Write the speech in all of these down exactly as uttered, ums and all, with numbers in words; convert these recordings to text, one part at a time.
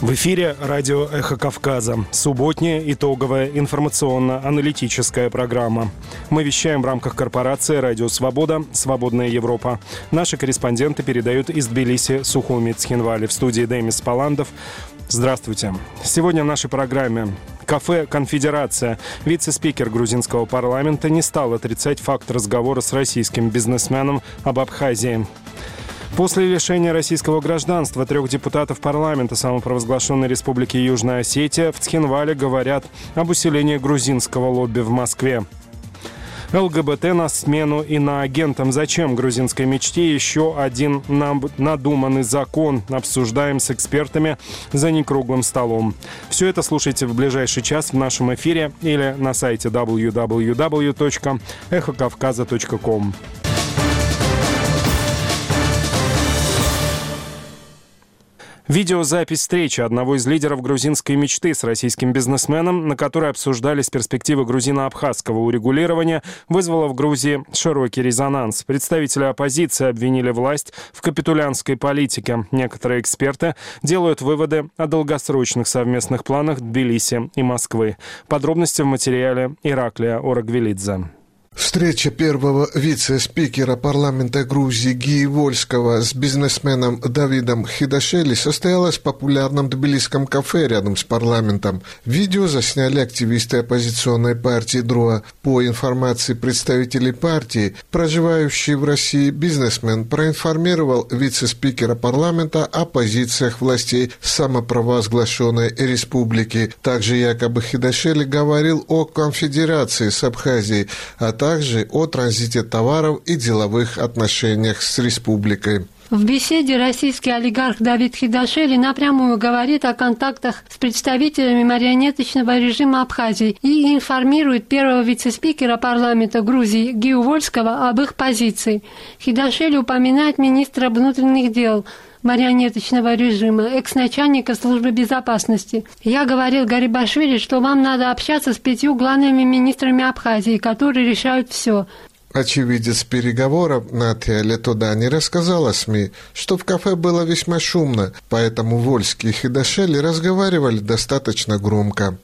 В эфире радио «Эхо Кавказа». Субботняя итоговая информационно-аналитическая программа. Мы вещаем в рамках корпорации «Радио Свобода. Свободная Европа». Наши корреспонденты передают из Тбилиси Сухуми Цхинвали. В студии Демис Паландов. Здравствуйте. Сегодня в нашей программе кафе «Конфедерация». Вице-спикер грузинского парламента не стал отрицать факт разговора с российским бизнесменом об Абхазии. После лишения российского гражданства трех депутатов парламента самопровозглашенной Республики Южная Осетия в Цхинвале говорят об усилении грузинского лобби в Москве. ЛГБТ на смену иноагентам. Зачем грузинской мечте еще один надуманный закон? Обсуждаем с экспертами за некруглым столом. Все это слушайте в ближайший час в нашем эфире или на сайте дабл ю дабл ю дабл ю точка эхо кавказа точка ком. Видеозапись встречи одного из лидеров грузинской мечты с российским бизнесменом, на которой обсуждались перспективы грузино-абхазского урегулирования, вызвала в Грузии широкий резонанс. Представители оппозиции обвинили власть в капитулянской политике. Некоторые эксперты делают выводы о долгосрочных совместных планах Тбилиси и Москвы. Подробности в материале Ираклия Орагвелидзе. Встреча первого вице-спикера парламента Грузии Гии Вольского с бизнесменом Давидом Хидашели состоялась в популярном тбилисском кафе рядом с парламентом. Видео засняли активисты оппозиционной партии ДРОА. По информации представителей партии, проживающий в России бизнесмен проинформировал вице-спикера парламента о позициях властей самопровозглашенной республики. Также якобы Хидашели говорил о конфедерации с Абхазией, а также также о транзите товаров и деловых отношениях с республикой. В беседе российский олигарх Давид Хидашели напрямую говорит о контактах с представителями марионеточного режима Абхазии и информирует первого вице-спикера парламента Грузии Гию Вольского об их позиции. Хидашели упоминает министра внутренних дел марионеточного режима, экс-начальника службы безопасности. Я говорил Гарибашвили, что вам надо общаться с пятью главными министрами Абхазии, которые решают все. Очевидец переговоров Наталья Летодани рассказала СМИ, что в кафе было весьма шумно, поэтому Вольский и Хидашели разговаривали достаточно громко.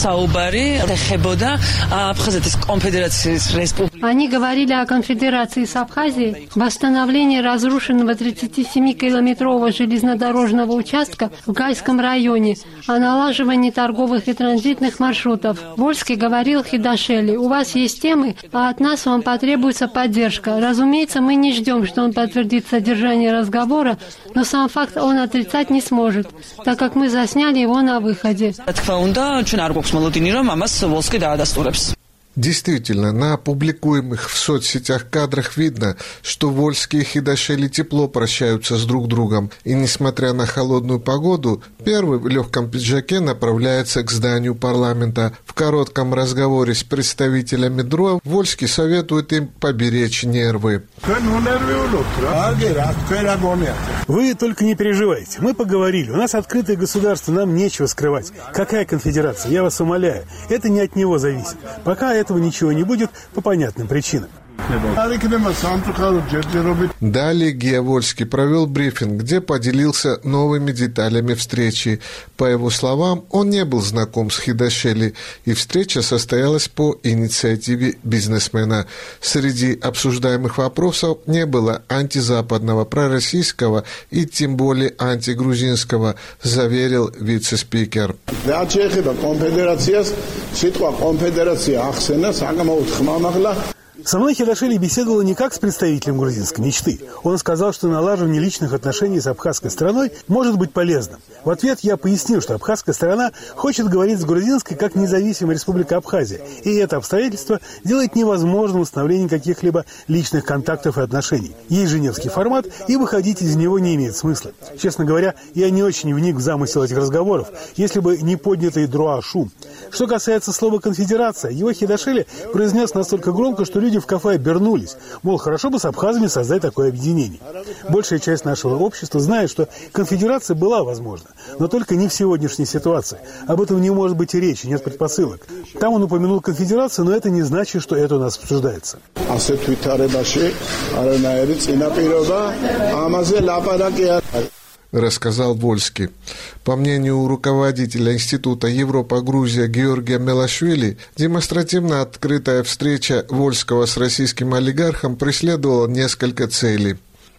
Они говорили о конфедерации с Абхазией, восстановлении разрушенного тридцатисемикилометрового железнодорожного участка в Гайском районе, о налаживании торговых и транзитных маршрутов. Вольский говорил Хидашели: у вас есть темы, а от нас вам потребуется поддержка. Разумеется, мы не ждем, что он подтвердит содержание разговора, но сам факт он отрицать не сможет, так как мы засняли его на выходе. Действительно, на опубликуемых в соцсетях кадрах видно, что Вольский и Хидашели тепло прощаются с друг другом, и, несмотря на холодную погоду, первый в легком пиджаке направляется к зданию парламента. В коротком разговоре с представителями ДРОА Вольский советует им поберечь нервы. Вы только не переживайте, мы поговорили, у нас открытое государство, нам нечего скрывать. Какая конфедерация, я вас умоляю, это не от него зависит. Пока этого ничего не будет по понятным причинам. Далее Гия Вольский провел брифинг, где поделился новыми деталями встречи. По его словам, он не был знаком с Хидашели, и встреча состоялась по инициативе бизнесмена. Среди обсуждаемых вопросов не было антизападного, пророссийского и тем более антигрузинского, заверил вице-спикер. Со мной Хидашели беседовал не как с представителем грузинской мечты. Он сказал, что налаживание личных отношений с абхазской стороной может быть полезным. В ответ я пояснил, что абхазская сторона хочет говорить с грузинской как независимая республика Абхазия, и это обстоятельство делает невозможным установление каких-либо личных контактов и отношений. Есть женевский формат, и выходить из него не имеет смысла. Честно говоря, я не очень вник в замысел этих разговоров, если бы не поднятый ДРОА шум. Что касается слова «конфедерация», его Хидашели произнес настолько громко, что люди в кафе обернулись. Мол, хорошо бы с абхазами создать такое объединение. Большая часть нашего общества знает, что конфедерация была возможна, но только не в сегодняшней ситуации. Об этом не может быть и речи, нет предпосылок. Там он упомянул конфедерацию, но это не значит, что это у нас обсуждается. рассказал Вольский. По мнению руководителя Института Европа-Грузия Георгия Мелашвили, демонстративно открытая встреча Вольского с российским олигархом преследовала несколько целей.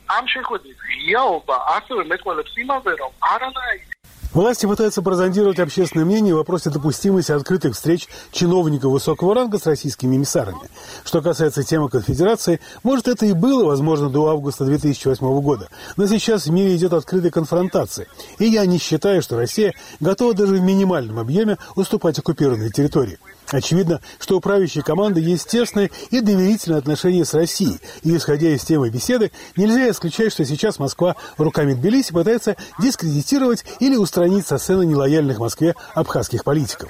Власти пытаются прозондировать общественное мнение в вопросе допустимости открытых встреч чиновников высокого ранга с российскими эмиссарами. Что касается темы конфедерации, может, это и было возможно до августа две тысячи восьмого года. Но сейчас в мире идет открытая конфронтация. И я не считаю, что Россия готова даже в минимальном объеме уступать оккупированные территории. Очевидно, что у правящей команды есть тесные и доверительные отношения с Россией. И, исходя из темы беседы, нельзя исключать, что сейчас Москва руками Тбилиси пытается дискредитировать или устранить со сцены нелояльных Москве абхазских политиков.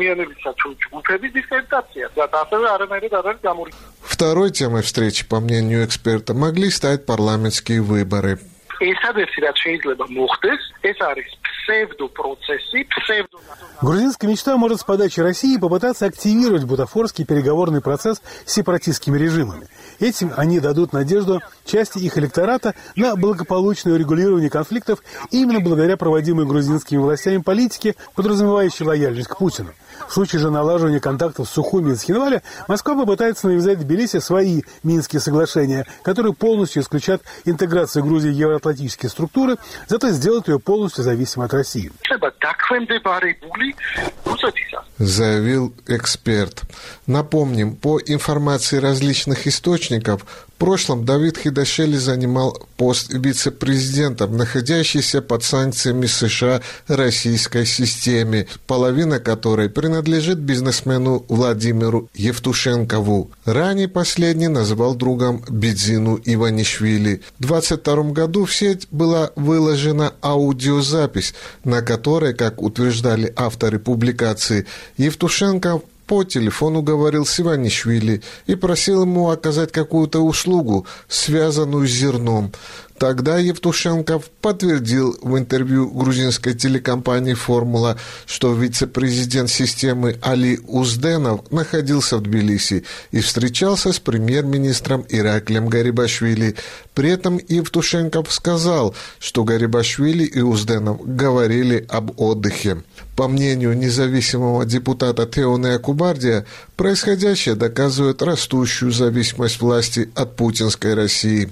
Второй темой встречи, по мнению эксперта, могли стать парламентские выборы. Грузинская мечта может с подачи России попытаться активировать бутафорский переговорный процесс с сепаратистскими режимами. Этим они дадут надежду части их электората на благополучное урегулирование конфликтов именно благодаря проводимой грузинскими властями политике, подразумевающей лояльность к Путину. В случае же налаживания контактов с Сухуми и Цхинваля, Москва попытается навязать Тбилиси свои Минские соглашения, которые полностью исключат интеграцию Грузии в евроатлантические структуры, зато сделают ее полностью зависимой от России. Заявил эксперт. Напомним, по информации различных источников, в прошлом Давид Хидашели занимал пост вице-президента, находящийся под санкциями США российской системе, половина которой принадлежит бизнесмену Владимиру Евтушенкову. Ранее последний назвал другом Бидзину Иванишвили. В двадцать втором году в сеть была выложена аудиозапись, на которой, как утверждали авторы публикации, Евтушенков по телефону говорил с Иванишвили и просил ему оказать какую-то услугу, связанную с зерном. Тогда Евтушенков подтвердил в интервью грузинской телекомпании «Формула», что вице-президент системы Али Узденов находился в Тбилиси и встречался с премьер-министром Ираклием Гарибашвили. При этом Евтушенков сказал, что Гарибашвили и Узденов говорили об отдыхе. По мнению независимого депутата Теоне Акубардия, происходящее доказывает растущую зависимость власти от путинской России.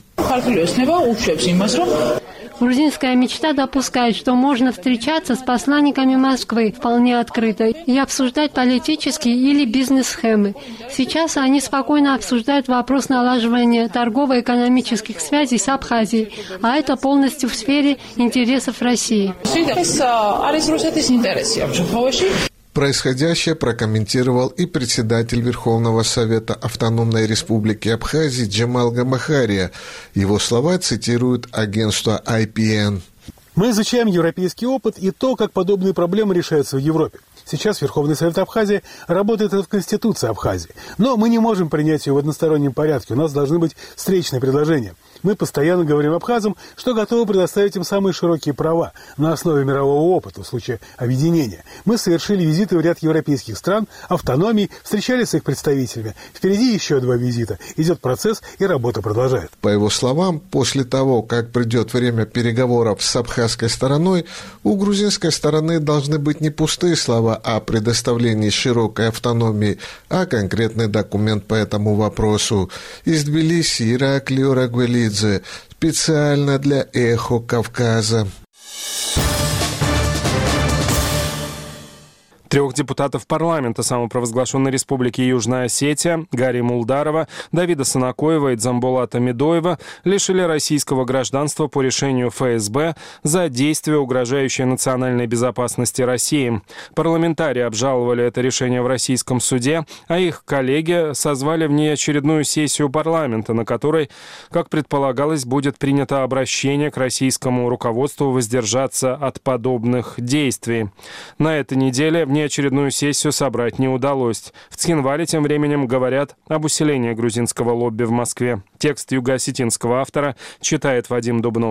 Грузинская мечта допускает, что можно встречаться с посланниками Москвы вполне открыто и обсуждать политические или бизнес-схемы. Сейчас они спокойно обсуждают вопрос налаживания торгово-экономических связей с Абхазией, а это полностью в сфере интересов России. Происходящее прокомментировал и председатель Верховного Совета Автономной Республики Абхазии Джемал Гамахария. Его слова цитирует агентство ай пи эн. Мы изучаем европейский опыт и то, как подобные проблемы решаются в Европе. Сейчас Верховный Совет Абхазии работает над Конституцией Абхазии. Но мы не можем принять ее в одностороннем порядке. У нас должны быть встречные предложения. Мы постоянно говорим абхазам, что готовы предоставить им самые широкие права на основе мирового опыта в случае объединения. Мы совершили визиты в ряд европейских стран, автономий, встречались с их представителями. Впереди еще два визита. Идет процесс, и работа продолжается. По его словам, после того, как придет время переговоров с абхазской стороной, у грузинской стороны должны быть не пустые слова о предоставлении широкой автономии, а конкретный документ по этому вопросу. Из Тбилиси Ираклий Орагвелидзе специально для «Эхо Кавказа». Трех депутатов парламента самопровозглашенной республики Южная Осетия Гарри Мулдарова, Давида Санакоева и Дзамбулата Медоева лишили российского гражданства по решению эф эс бэ за действия, угрожающие национальной безопасности России. Парламентарии обжаловали это решение в российском суде, а их коллеги созвали внеочередную сессию парламента, на которой, как предполагалось, будет принято обращение к российскому руководству воздержаться от подобных действий. На этой неделе в очередную сессию собрать не удалось. В Цхинвале тем временем говорят об усилении грузинского лобби в Москве. Текст юго-осетинского автора читает Вадим Дубнов.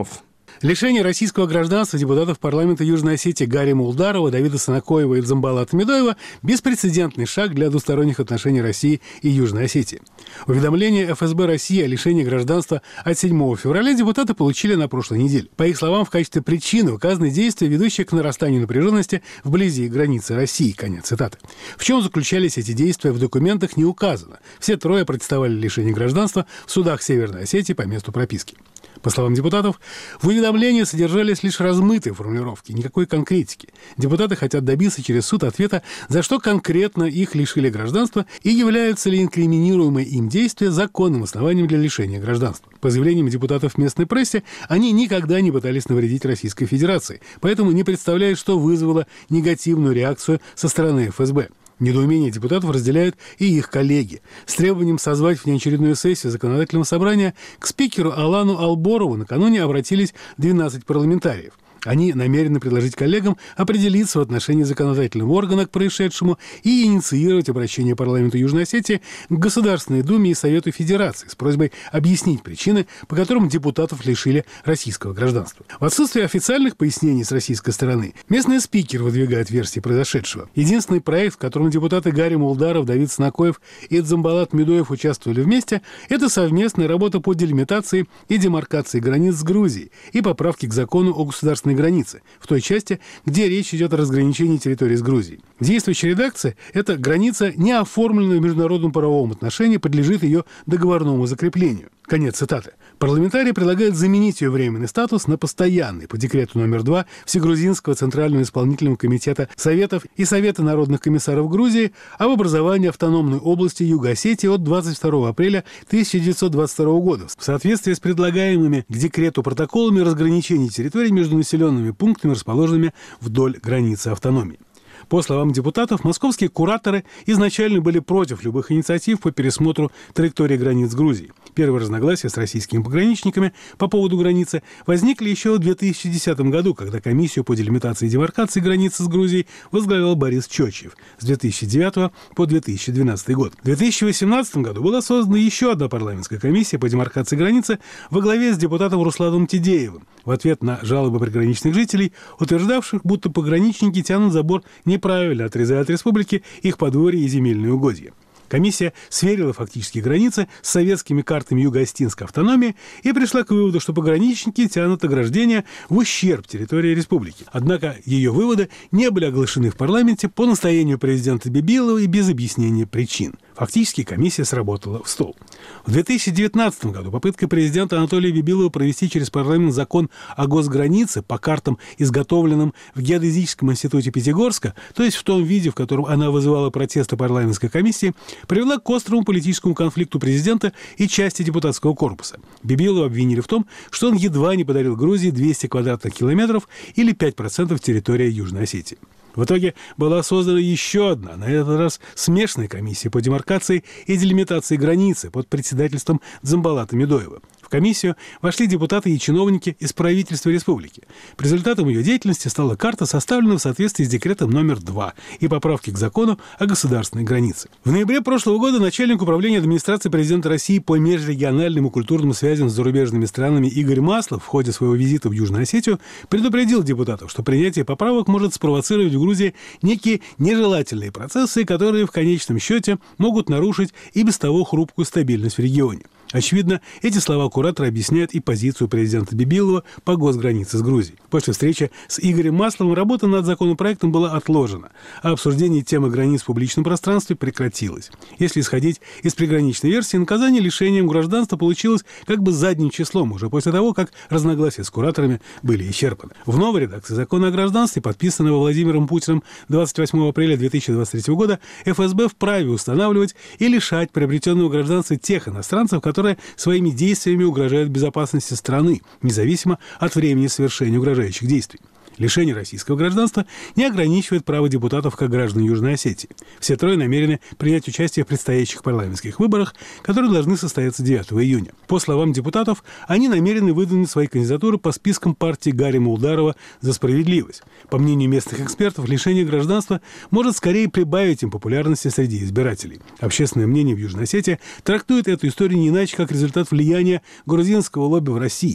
Лишение российского гражданства депутатов парламента Южной Осетии Гарри Мулдарова, Давида Санакоева и Дзамбалата Медоева – беспрецедентный шаг для двусторонних отношений России и Южной Осетии. Уведомление эф эс бэ России о лишении гражданства от седьмого февраля депутаты получили на прошлой неделе. По их словам, в качестве причины указаны действия, ведущие к нарастанию напряженности вблизи границы России. Конец цитаты. В чем заключались эти действия, в документах не указано. Все трое протестовали лишение гражданства в судах Северной Осетии по месту прописки. По словам депутатов, в уведомлении содержались лишь размытые формулировки, никакой конкретики. Депутаты хотят добиться через суд ответа, за что конкретно их лишили гражданства и являются ли инкриминируемые им действия законным основанием для лишения гражданства. По заявлениям депутатов в местной прессе, они никогда не пытались навредить Российской Федерации, поэтому не представляют, что вызвало негативную реакцию со стороны эф эс бэ. Недоумение депутатов разделяют и их коллеги. С требованием созвать внеочередную сессию законодательного собрания к спикеру Алану Алборову накануне обратились двенадцать парламентариев. Они намерены предложить коллегам определиться в отношении законодательного органа к происшедшему и инициировать обращение парламента Южной Осетии к Государственной Думе и Совету Федерации с просьбой объяснить причины, по которым депутатов лишили российского гражданства. В отсутствие официальных пояснений с российской стороны, местный спикер выдвигает версии произошедшего. Единственный проект, в котором депутаты Гарри Мулдаров, Давид Санакоев и Дзамбалат Медоев участвовали вместе, это совместная работа по делимитации и демаркации границ с Грузией и поправки к закону о государственной границы, в той части, где речь идет о разграничении территории с Грузией. Действующая редакция – это граница, не оформленная в международном правовом отношении, подлежит ее договорному закреплению. Конец цитаты. Парламентарии предлагают заменить ее временный статус на постоянный по декрету номер два Всегрузинского Центрального исполнительного комитета Советов и Совета народных комиссаров Грузии об образовании автономной области Юго-Осетии от двадцать второго апреля тысяча девятьсот двадцать второго года в соответствии с предлагаемыми к декрету протоколами разграничения территорий между населенными пунктами, расположенными вдоль границы автономии. По словам депутатов, московские кураторы изначально были против любых инициатив по пересмотру траектории границ Грузии. Первые разногласия с российскими пограничниками по поводу границы возникли еще в две тысячи десятом году, когда комиссию по делимитации и демаркации границы с Грузией возглавлял Борис Чочев с две тысячи девятого по две тысячи двенадцатый год. В две тысячи восемнадцатом году была создана еще одна парламентская комиссия по демаркации границы во главе с депутатом Русланом Тидеевым в ответ на жалобы приграничных жителей, утверждавших, будто пограничники тянут забор неправильно, отрезая от республики их подворья и земельные угодья. Комиссия сверила фактические границы с советскими картами юго-осетинской автономии и пришла к выводу, что пограничники тянут ограждения в ущерб территории республики. Однако ее выводы не были оглашены в парламенте по настоянию президента Бибилова и без объяснения причин. Фактически комиссия сработала в стол. В две тысячи девятнадцатом году попытка президента Анатолия Бибилова провести через парламент закон о госгранице по картам, изготовленным в Геодезическом институте Пятигорска, то есть в том виде, в котором она вызывала протесты парламентской комиссии, привела к острому политическому конфликту президента и части депутатского корпуса. Бибилова обвинили в том, что он едва не подарил Грузии двести квадратных километров или пять процентов территории Южной Осетии. В итоге была создана еще одна, на этот раз смешанная комиссия по демаркации и делимитации границы под председательством Дзамбалата Медоева. В комиссию вошли депутаты и чиновники из правительства республики. Результатом ее деятельности стала карта, составленная в соответствии с декретом номер два и поправки к закону о государственной границе. В ноябре прошлого года начальник управления администрации президента России по межрегиональным и культурным связям с зарубежными странами Игорь Маслов в ходе своего визита в Южную Осетию предупредил депутатов, что принятие поправок может спровоцировать в Грузии некие нежелательные процессы, которые в конечном счете могут нарушить и без того хрупкую стабильность в регионе. Очевидно, эти слова куратора объясняют и позицию президента Бибилова по госгранице с Грузией. После встречи с Игорем Масловым работа над законопроектом была отложена, а обсуждение темы границ в публичном пространстве прекратилось. Если исходить из приграничной версии, наказание лишением гражданства получилось как бы задним числом, уже после того, как разногласия с кураторами были исчерпаны. В новой редакции закона о гражданстве, подписанного Владимиром Путиным двадцать восьмого апреля две тысячи двадцать третьего года, эф эс бэ вправе устанавливать и лишать приобретенного гражданства тех иностранцев, которые которые своими действиями угрожают безопасности страны, независимо от времени совершения угрожающих действий. Лишение российского гражданства не ограничивает право депутатов как граждан Южной Осетии. Все трое намерены принять участие в предстоящих парламентских выборах, которые должны состояться девятого июня. По словам депутатов, они намерены выдвинуть свои кандидатуры по спискам партии Гарри Мулдарова «За справедливость». По мнению местных экспертов, лишение гражданства может скорее прибавить им популярности среди избирателей. Общественное мнение в Южной Осетии трактует эту историю не иначе, как результат влияния грузинского лобби в России.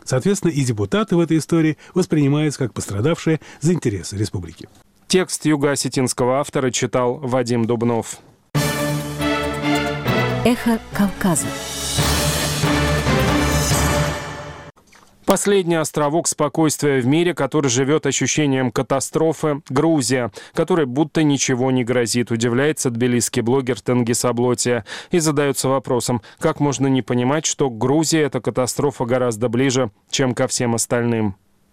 Соответственно, и депутаты в этой истории воспринимаются как пострадавшие за интересы республики. Текст юго-осетинского автора читал Вадим Дубнов. Эхо Кавказа. Последний островок спокойствия в мире, который живет ощущением катастрофы – Грузия, которой будто ничего не грозит, удивляется тбилисский блогер Тенгиз Аблотия и задается вопросом, как можно не понимать, что к Грузии эта катастрофа гораздо ближе, чем ко всем остальным.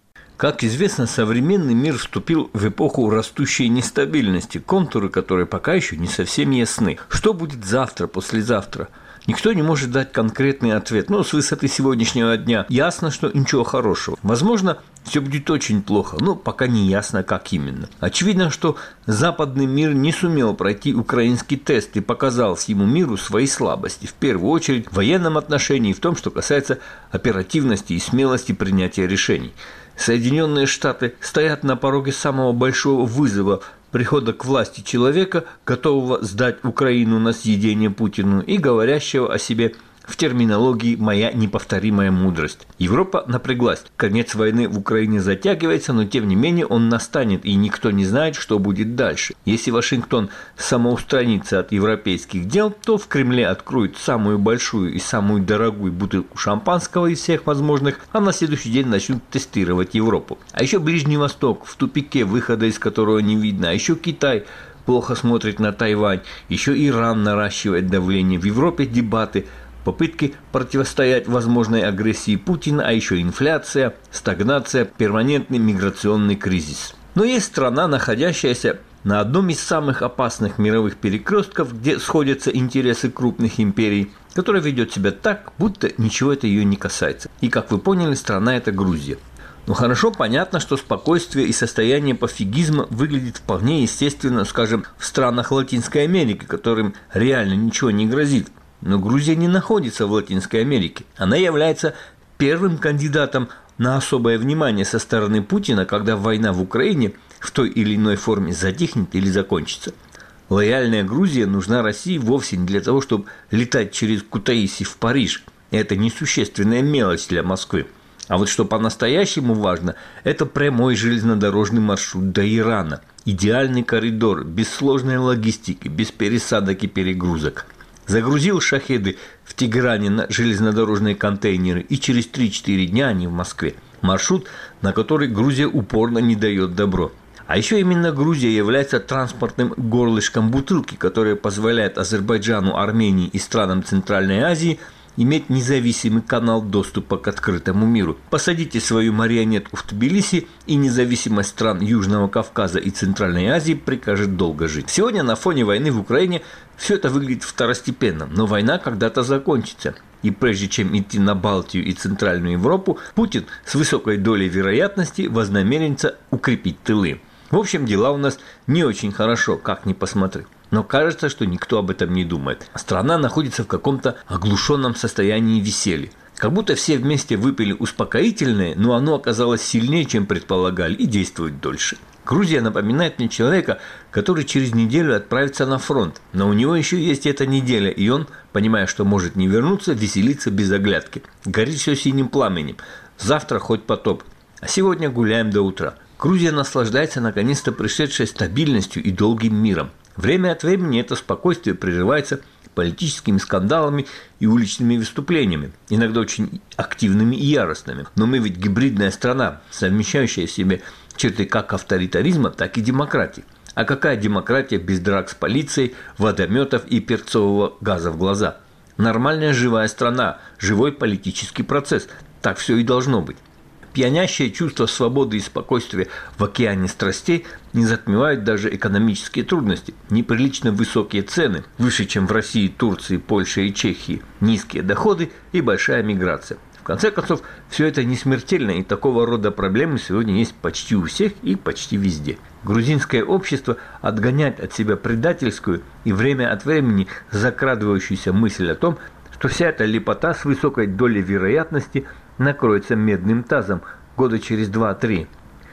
Как известно, современный мир вступил в эпоху растущей нестабильности, контуры которой пока еще не совсем ясны. Что будет завтра, послезавтра? Никто не может дать конкретный ответ. Но с высоты сегодняшнего дня ясно, что ничего хорошего. Возможно, все будет очень плохо, но пока не ясно, как именно. Очевидно, что западный мир не сумел пройти украинский тест и показал всему миру свои слабости. В первую очередь в военном отношении и в том, что касается оперативности и смелости принятия решений. Соединенные Штаты стоят на пороге самого большого вызова прихода к власти человека, готового сдать Украину на съедение Путину и говорящего о себе в терминологии «моя неповторимая мудрость». Европа напряглась. Конец войны в Украине затягивается, но тем не менее он настанет, и никто не знает, что будет дальше. Если Вашингтон самоустранится от европейских дел, то в Кремле откроют самую большую и самую дорогую бутылку шампанского из всех возможных, а на следующий день начнут тестировать Европу. А еще Ближний Восток, в тупике, выхода из которого не видно, а еще Китай плохо смотрит на Тайвань, еще Иран наращивает давление, в Европе дебаты, попытки противостоять возможной агрессии Путина, а еще инфляция, стагнация, перманентный миграционный кризис. Но есть страна, находящаяся на одном из самых опасных мировых перекрестков, где сходятся интересы крупных империй, которая ведет себя так, будто ничего это ее не касается. И, как вы поняли, страна – это Грузия. Но хорошо понятно, что спокойствие и состояние пофигизма выглядит вполне естественно, скажем, в странах Латинской Америки, которым реально ничего не грозит. Но Грузия не находится в Латинской Америке. Она является первым кандидатом на особое внимание со стороны Путина, когда война в Украине в той или иной форме затихнет или закончится. Лояльная Грузия нужна России вовсе не для того, чтобы летать через Кутаиси в Париж. Это несущественная мелочь для Москвы. А вот что по-настоящему важно, это прямой железнодорожный маршрут до Ирана. Идеальный коридор, без сложной логистики, без пересадок и перегрузок. Загрузил шахеды в Тегеране на железнодорожные контейнеры, и через три-четыре дня они в Москве. Маршрут, на который Грузия упорно не дает добро. А еще именно Грузия является транспортным горлышком бутылки, которая позволяет Азербайджану, Армении и странам Центральной Азии иметь независимый канал доступа к открытому миру. Посадите свою марионетку в Тбилиси, и независимость стран Южного Кавказа и Центральной Азии прикажет долго жить. Сегодня на фоне войны в Украине все это выглядит второстепенным, но война когда-то закончится. И прежде чем идти на Балтию и Центральную Европу, Путин с высокой долей вероятности вознамерится укрепить тылы. В общем, дела у нас не очень хорошо, как ни посмотри. Но кажется, что никто об этом не думает. Страна находится в каком-то оглушенном состоянии веселья. Как будто все вместе выпили успокоительное, но оно оказалось сильнее, чем предполагали, и действует дольше. Грузия напоминает мне человека, который через неделю отправится на фронт. Но у него еще есть эта неделя, и он, понимая, что может не вернуться, веселится без оглядки. Горит все синим пламенем. Завтра хоть потоп. А сегодня гуляем до утра. Грузия наслаждается наконец-то пришедшей стабильностью и долгим миром. Время от времени это спокойствие прерывается политическими скандалами и уличными выступлениями, иногда очень активными и яростными. Но мы ведь гибридная страна, совмещающая в себе черты как авторитаризма, так и демократии. А какая демократия без драк с полицией, водометов и перцового газа в глаза? Нормальная живая страна, живой политический процесс. Так все и должно быть. Пьянящее чувство свободы и спокойствия в океане страстей не затмевают даже экономические трудности, неприлично высокие цены, выше, чем в России, Турции, Польше и Чехии, низкие доходы и большая миграция. В конце концов, все это не смертельно, и такого рода проблемы сегодня есть почти у всех и почти везде. Грузинское общество отгоняет от себя предательскую и время от времени закрадывающуюся мысль о том, что вся эта лепота с высокой долей вероятности накроется медным тазом года через два-три.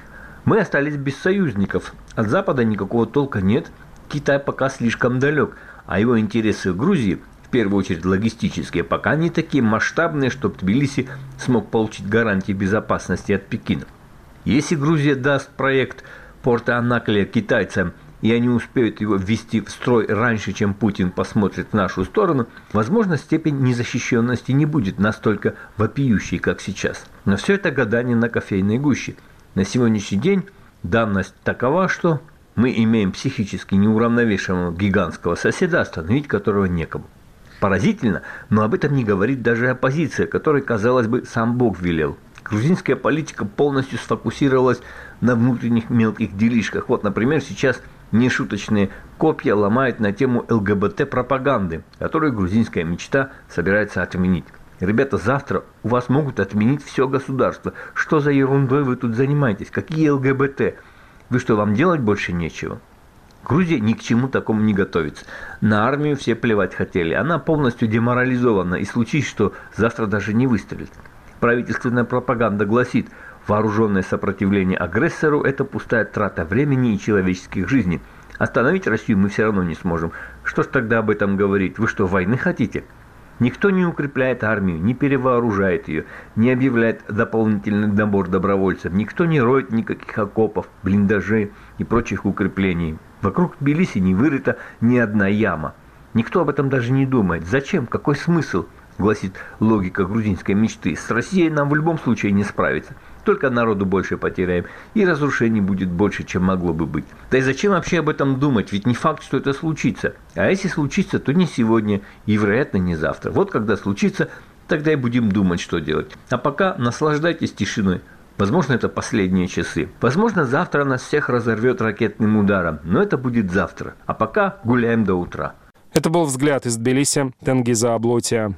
Мы остались без союзников. От Запада никакого толка нет. Китай пока слишком далек, а его интересы в Грузии, в первую очередь логистические, пока не такие масштабные, чтобы Тбилиси смог получить гарантии безопасности от Пекина. Если Грузия даст проект порта Анаклия китайцам, и они успеют его ввести в строй раньше, чем Путин посмотрит в нашу сторону, возможно, степень незащищенности не будет настолько вопиющей, как сейчас. Но все это гадание на кофейной гуще. На сегодняшний день данность такова, что мы имеем психически неуравновешенного гигантского соседа, остановить которого некому. Поразительно, но об этом не говорит даже оппозиция, которой, казалось бы, сам Бог велел. Грузинская политика полностью сфокусировалась на внутренних мелких делишках. Вот, например, сейчас нешуточные копья ломают на тему ЛГБТ-пропаганды, которую грузинская мечта собирается отменить. Ребята, завтра у вас могут отменить все государство. Что за ерундой вы тут занимаетесь? Какие ЛГБТ? Вы что, вам делать больше нечего? Грузия ни к чему такому не готовится. На армию все плевать хотели. Она полностью деморализована, и случись, что завтра даже не выстрелит. Правительственная пропаганда гласит, вооруженное сопротивление агрессору – это пустая трата времени и человеческих жизней. Остановить Россию мы все равно не сможем. Что ж тогда об этом говорить? Вы что, войны хотите? Никто не укрепляет армию, не перевооружает ее, не объявляет дополнительный набор добровольцев. Никто не роет никаких окопов, блиндажей и прочих укреплений. Вокруг Тбилиси не вырыта ни одна яма. Никто об этом даже не думает. Зачем? Какой смысл? Гласит логика грузинской мечты. С Россией нам в любом случае не справиться. Только народу больше потеряем, и разрушений будет больше, чем могло бы быть. Да и зачем вообще об этом думать? Ведь не факт, что это случится. А если случится, то не сегодня и, вероятно, не завтра. Вот когда случится, тогда и будем думать, что делать. А пока наслаждайтесь тишиной. Возможно, это последние часы. Возможно, завтра нас всех разорвет ракетным ударом. Но это будет завтра. А пока гуляем до утра. Это был «Взгляд» из Тбилиси. Тенгиза Аблотия.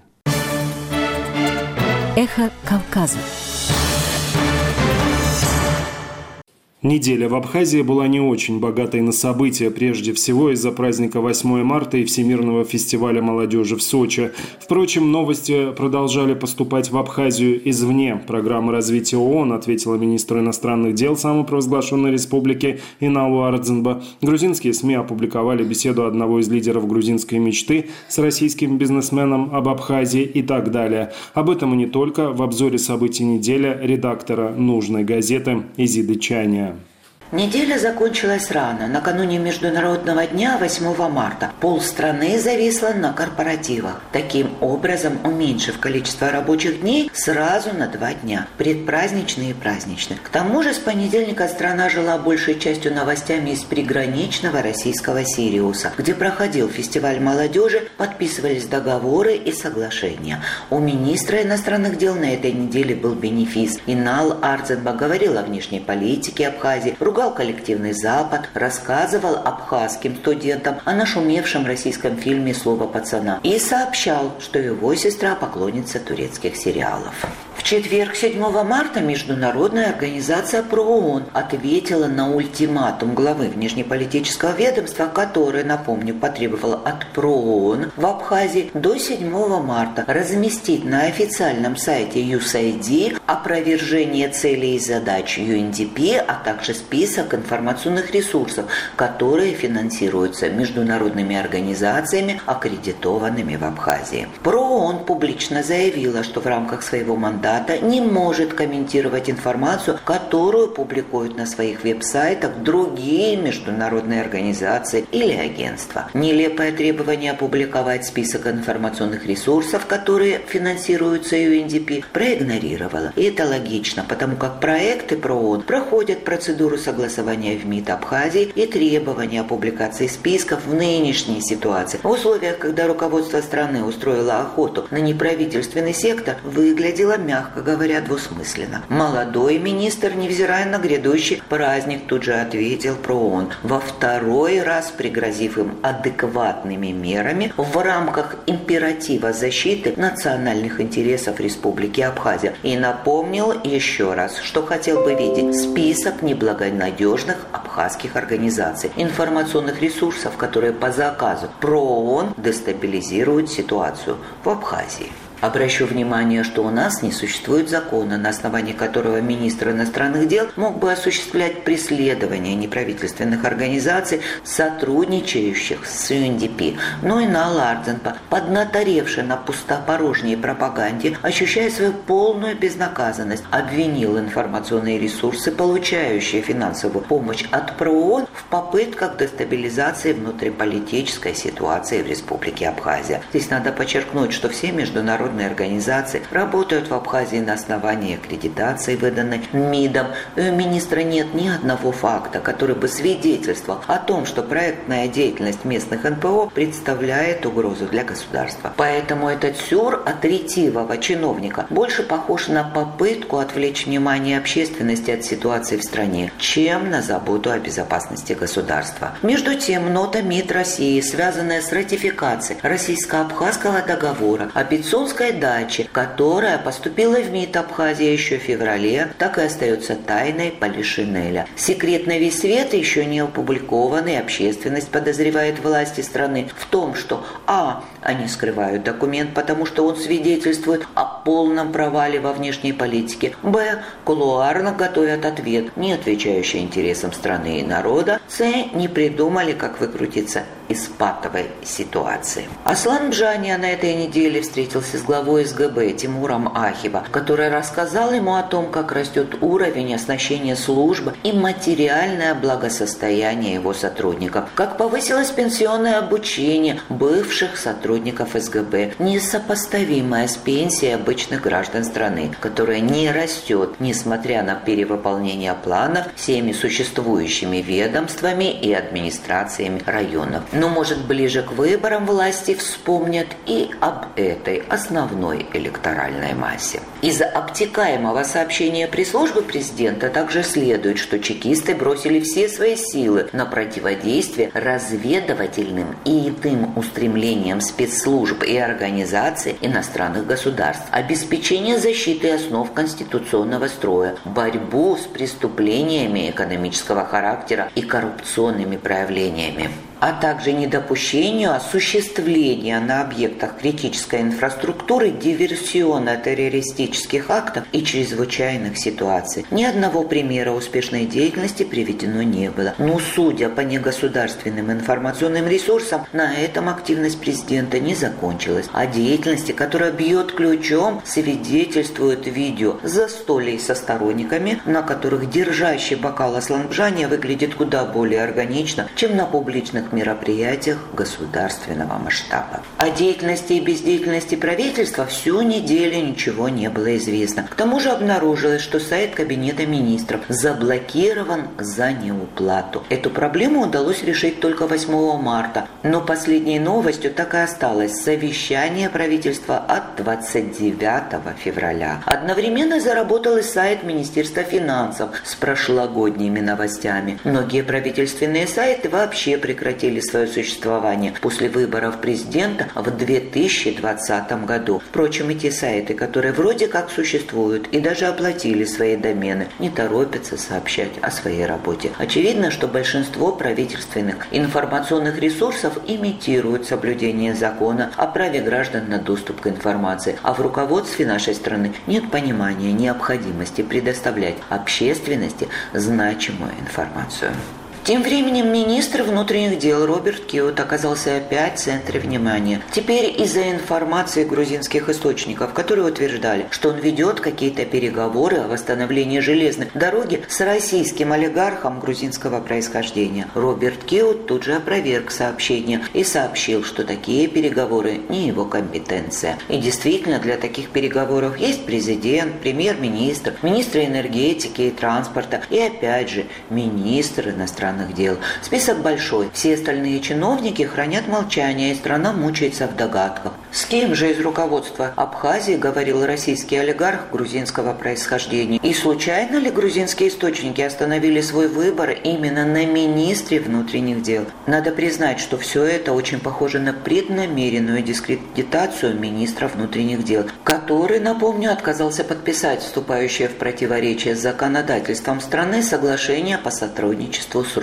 Эхо Кавказа. Неделя в Абхазии была не очень богатой на события, прежде всего из-за праздника восьмое марта и Всемирного фестиваля молодежи в Сочи. Впрочем, новости продолжали поступать в Абхазию извне. Программа развития ООН, ответила министр иностранных дел самопровозглашенной республики Иналу Ардзенба. Грузинские СМИ опубликовали беседу одного из лидеров грузинской мечты с российским бизнесменом об Абхазии и так далее. Об этом и не только в обзоре событий недели редактора нужной газеты Изиды Чайния. Неделя закончилась рано, накануне Международного дня восьмого марта. Полстраны зависло на корпоративах, таким образом уменьшив количество рабочих дней сразу на два дня, предпраздничные и праздничные. К тому же с понедельника страна жила большей частью новостями из приграничного российского Сириуса, где проходил фестиваль молодежи, подписывались договоры и соглашения. У министра иностранных дел на этой неделе был бенефис. Инал Ардзенба говорил о внешней политике Абхазии, ругал коллективный Запад, рассказывал абхазским студентам о нашумевшем российском фильме «Слово пацана» и сообщал, что его сестра поклонница турецких сериалов. В четверг, седьмого марта, Международная организация ПРООН ответила на ультиматум главы внешнеполитического ведомства, который, напомню, потребовал от ПРООН в Абхазии до седьмого марта разместить на официальном сайте ю эс эй ди опровержение целей и задач ю эн ди пи, а также список информационных ресурсов, которые финансируются международными организациями, аккредитованными в Абхазии. ПРООН публично заявила, что в рамках своего мандата не может комментировать информацию, которую публикуют на своих веб-сайтах другие международные организации или агентства. Нелепое требование опубликовать список информационных ресурсов, которые финансируются ю эн ди пи, проигнорировала. И это логично, потому как проекты ПРООН проходят процедуру согласования в МИД Абхазии и требования о публикации списков в нынешней ситуации. В условиях, когда руководство страны устроило охоту на неправительственный сектор, выглядело, мягко говоря, двусмысленно. Молодой министр, невзирая на грядущий праздник, тут же ответил ПРООН, во второй раз пригрозив им адекватными мерами в рамках императива защиты национальных интересов Республики Абхазия. И напомнил еще раз, что хотел бы видеть список неблагонадежных абхазских организаций, информационных ресурсов, которые по заказу ПРООН дестабилизируют ситуацию в Абхазии. Обращу внимание, что у нас не существует закона, на основании которого министр иностранных дел мог бы осуществлять преследование неправительственных организаций, сотрудничающих с ю эн ди пи. Но и Нала Арденпа, поднаторевший на пустопорожней пропаганде, ощущая свою полную безнаказанность, обвинил информационные ресурсы, получающие финансовую помощь от ПРООН, в попытках дестабилизации внутриполитической ситуации в Республике Абхазия. Здесь надо подчеркнуть, что все международные организации работают в Абхазии на основании аккредитации, выданной МИДом. И у министра нет ни одного факта, который бы свидетельствовал о том, что проектная деятельность местных эн пэ о представляет угрозу для государства. Поэтому этот сюр от ретивого чиновника больше похож на попытку отвлечь внимание общественности от ситуации в стране, чем на заботу о безопасности государства. Между тем, нота МИД России, связанная с ратификацией российско-абхазского договора о Пицунской даче, которая поступила в МИД Абхазии еще в феврале, так и остается тайной Полишинеля. Секретный весь свет еще не опубликован, и общественность подозревает власти страны в том, что а. они скрывают документ, потому что он свидетельствует о полном провале во внешней политике, б. кулуарно готовят ответ, не отвечающий интересам страны и народа, с. не придумали, как выкрутиться из патовой ситуации. Аслан Бжания на этой неделе встретился с главой эс гэ бэ Тимуром Ахиба, который рассказал ему о том, как растет уровень оснащения службы и материальное благосостояние его сотрудников, как повысилось пенсионное обучение бывших сотрудников эс гэ бэ, несопоставимое с пенсией обычных граждан страны, которая не растет, несмотря на перевыполнение планов всеми существующими ведомствами и администрациями районов. Но, может, ближе к выборам власти вспомнят и об этой основной электоральной массе. Из обтекаемого сообщения пресс-службы президента также следует, что чекисты бросили все свои силы на противодействие разведывательным и иным устремлениям спецслужб и организаций иностранных государств, обеспечение защиты основ конституционного строя, борьбу с преступлениями экономического характера и коррупционными проявлениями, а также недопущению осуществления на объектах критической инфраструктуры диверсионно-террористических актов и чрезвычайных ситуаций. Ни одного примера успешной деятельности приведено не было. Но, судя по негосударственным информационным ресурсам, на этом активность президента не закончилась. О деятельности, которая бьет ключом, свидетельствует видео застолий со сторонниками, на которых держащий бокал Аслан Бжания выглядит куда более органично, чем на публичных мероприятиях государственного масштаба. О деятельности и бездеятельности правительства всю неделю ничего не было известно. К тому же обнаружилось, что сайт Кабинета министров заблокирован за неуплату. Эту проблему удалось решить только восьмого марта, но последней новостью так и осталось совещание правительства от двадцать девятого февраля. Одновременно заработал и сайт Министерства финансов с прошлогодними новостями. Многие правительственные сайты вообще прекратили свое существование после выборов президента в две тысячи двадцатом году. Впрочем, эти сайты, которые вроде как существуют и даже оплатили свои домены, не торопятся сообщать о своей работе. Очевидно, что большинство правительственных информационных ресурсов имитируют соблюдение закона о праве граждан на доступ к информации, а в руководстве нашей страны нет понимания необходимости предоставлять общественности значимую информацию. Тем временем министр внутренних дел Роберт Киот оказался опять в центре внимания. Теперь из-за информации грузинских источников, которые утверждали, что он ведет какие-то переговоры о восстановлении железной дороги с российским олигархом грузинского происхождения. Роберт Киот тут же опроверг сообщение и сообщил, что такие переговоры не его компетенция. И действительно, для таких переговоров есть президент, премьер-министр, министр энергетики и транспорта и, опять же, министр иностранных дел. Список большой. Все остальные чиновники хранят молчание, и страна мучается в догадках. С кем же из руководства Абхазии говорил российский олигарх грузинского происхождения? И случайно ли грузинские источники остановили свой выбор именно на министре внутренних дел? Надо признать, что все это очень похоже на преднамеренную дискредитацию министра внутренних дел, который, напомню, отказался подписать вступающее в противоречие с законодательством страны соглашение по сотрудничеству с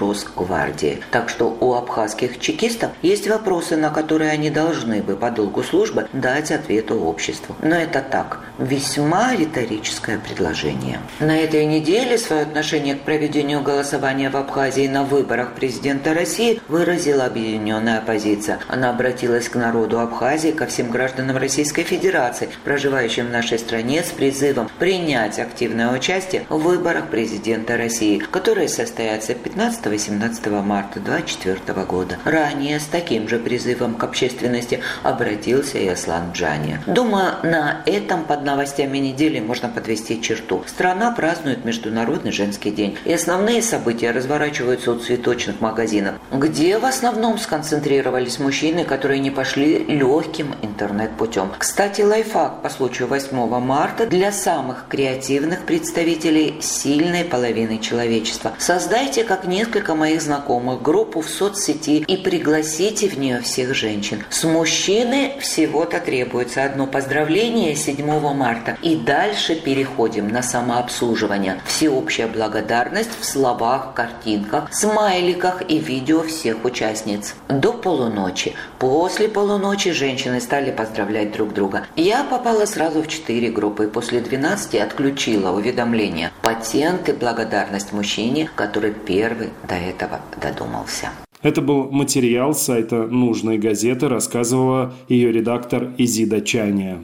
Росгвардии. Так что у абхазских чекистов есть вопросы, на которые они должны бы по долгу службы дать ответу обществу. Но это так, весьма риторическое предложение. На этой неделе свое отношение к проведению голосования в Абхазии на выборах президента России выразила объединенная оппозиция. Она обратилась к народу Абхазии, ко всем гражданам Российской Федерации, проживающим в нашей стране, с призывом принять активное участие в выборах президента России, которые состоятся пятнадцатого-семнадцатого марта две тысячи двадцать четвёртого года. Ранее с таким же призывом к общественности обратился и Аслан Джани. Думаю, на этом под новостями недели можно подвести черту. Страна празднует Международный женский день, и основные события разворачиваются у цветочных магазинов, где в основном сконцентрировались мужчины, которые не пошли легким интернет-путем. Кстати, лайфхак по случаю восьмого марта для самых креативных представителей сильной половины человечества. Создайте, как несколько моих знакомых, группу в соцсети и пригласите в нее всех женщин. С мужчины всего-то требуется одно поздравление седьмого марта. И дальше переходим на самообслуживание. Всеобщая благодарность в словах, картинках, смайликах и видео всех участниц. До полуночи. После полуночи женщины стали поздравлять друг друга. Я попала сразу в четыре группы и после двенадцати отключила уведомления. Патент и благодарность мужчине, который первый до этого додумался. Это был материал сайта «Нужной газеты», рассказывала ее редактор Изида Чания.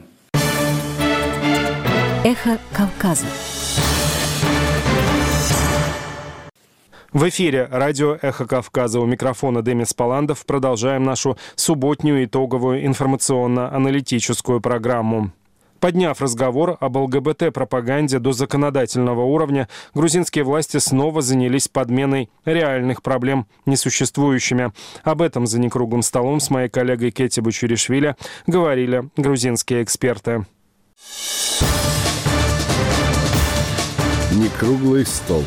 Эхо Кавказа. В эфире радио «Эхо Кавказа». У микрофона Демис Паландов. Продолжаем нашу субботнюю итоговую информационно-аналитическую программу. Подняв разговор об ЛГБТ-пропаганде до законодательного уровня, грузинские власти снова занялись подменой реальных проблем несуществующими. Об этом за некруглым столом с моей коллегой Кети Бучуришвили говорили грузинские эксперты. Некруглый стол.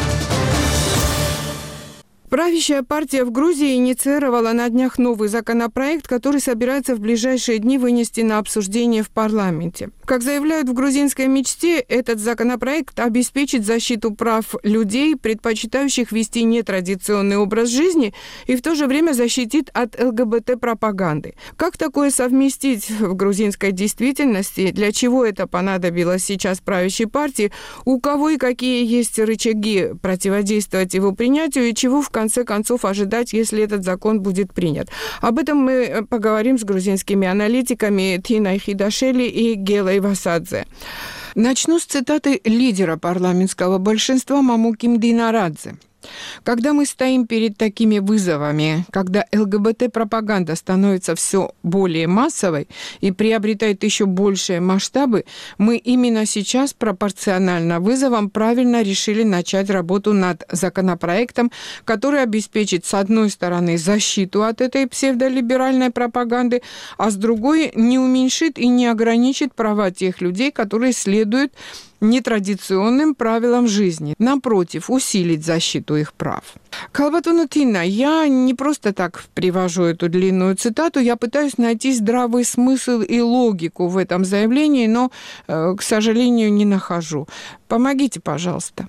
Правящая партия в Грузии инициировала на днях новый законопроект, который собирается в ближайшие дни вынести на обсуждение в парламенте. Как заявляют в грузинской мечте, этот законопроект обеспечит защиту прав людей, предпочитающих вести нетрадиционный образ жизни, и в то же время защитит от ЛГБТ-пропаганды. Как такое совместить в грузинской действительности? Для чего это понадобилось сейчас правящей партии? У кого и какие есть рычаги противодействовать его принятию, и чего в конце В конце концов ожидать, если этот закон будет принят. Об этом мы поговорим с грузинскими аналитиками Тиной Хидашели и Гелой Васадзе. Начну с цитаты лидера парламентского большинства Мамуки Мдинарадзе. Когда мы стоим перед такими вызовами, когда ЛГБТ-пропаганда становится все более массовой и приобретает еще большие масштабы, мы именно сейчас пропорционально вызовам правильно решили начать работу над законопроектом, который обеспечит, с одной стороны, защиту от этой псевдолиберальной пропаганды, а с другой не уменьшит и не ограничит права тех людей, которые следуют нетрадиционным правилам жизни. Напротив, усилить защиту их прав. Калбатуна Тина, я не просто так привожу эту длинную цитату, я пытаюсь найти здравый смысл и логику в этом заявлении, но, к сожалению, не нахожу. Помогите, пожалуйста.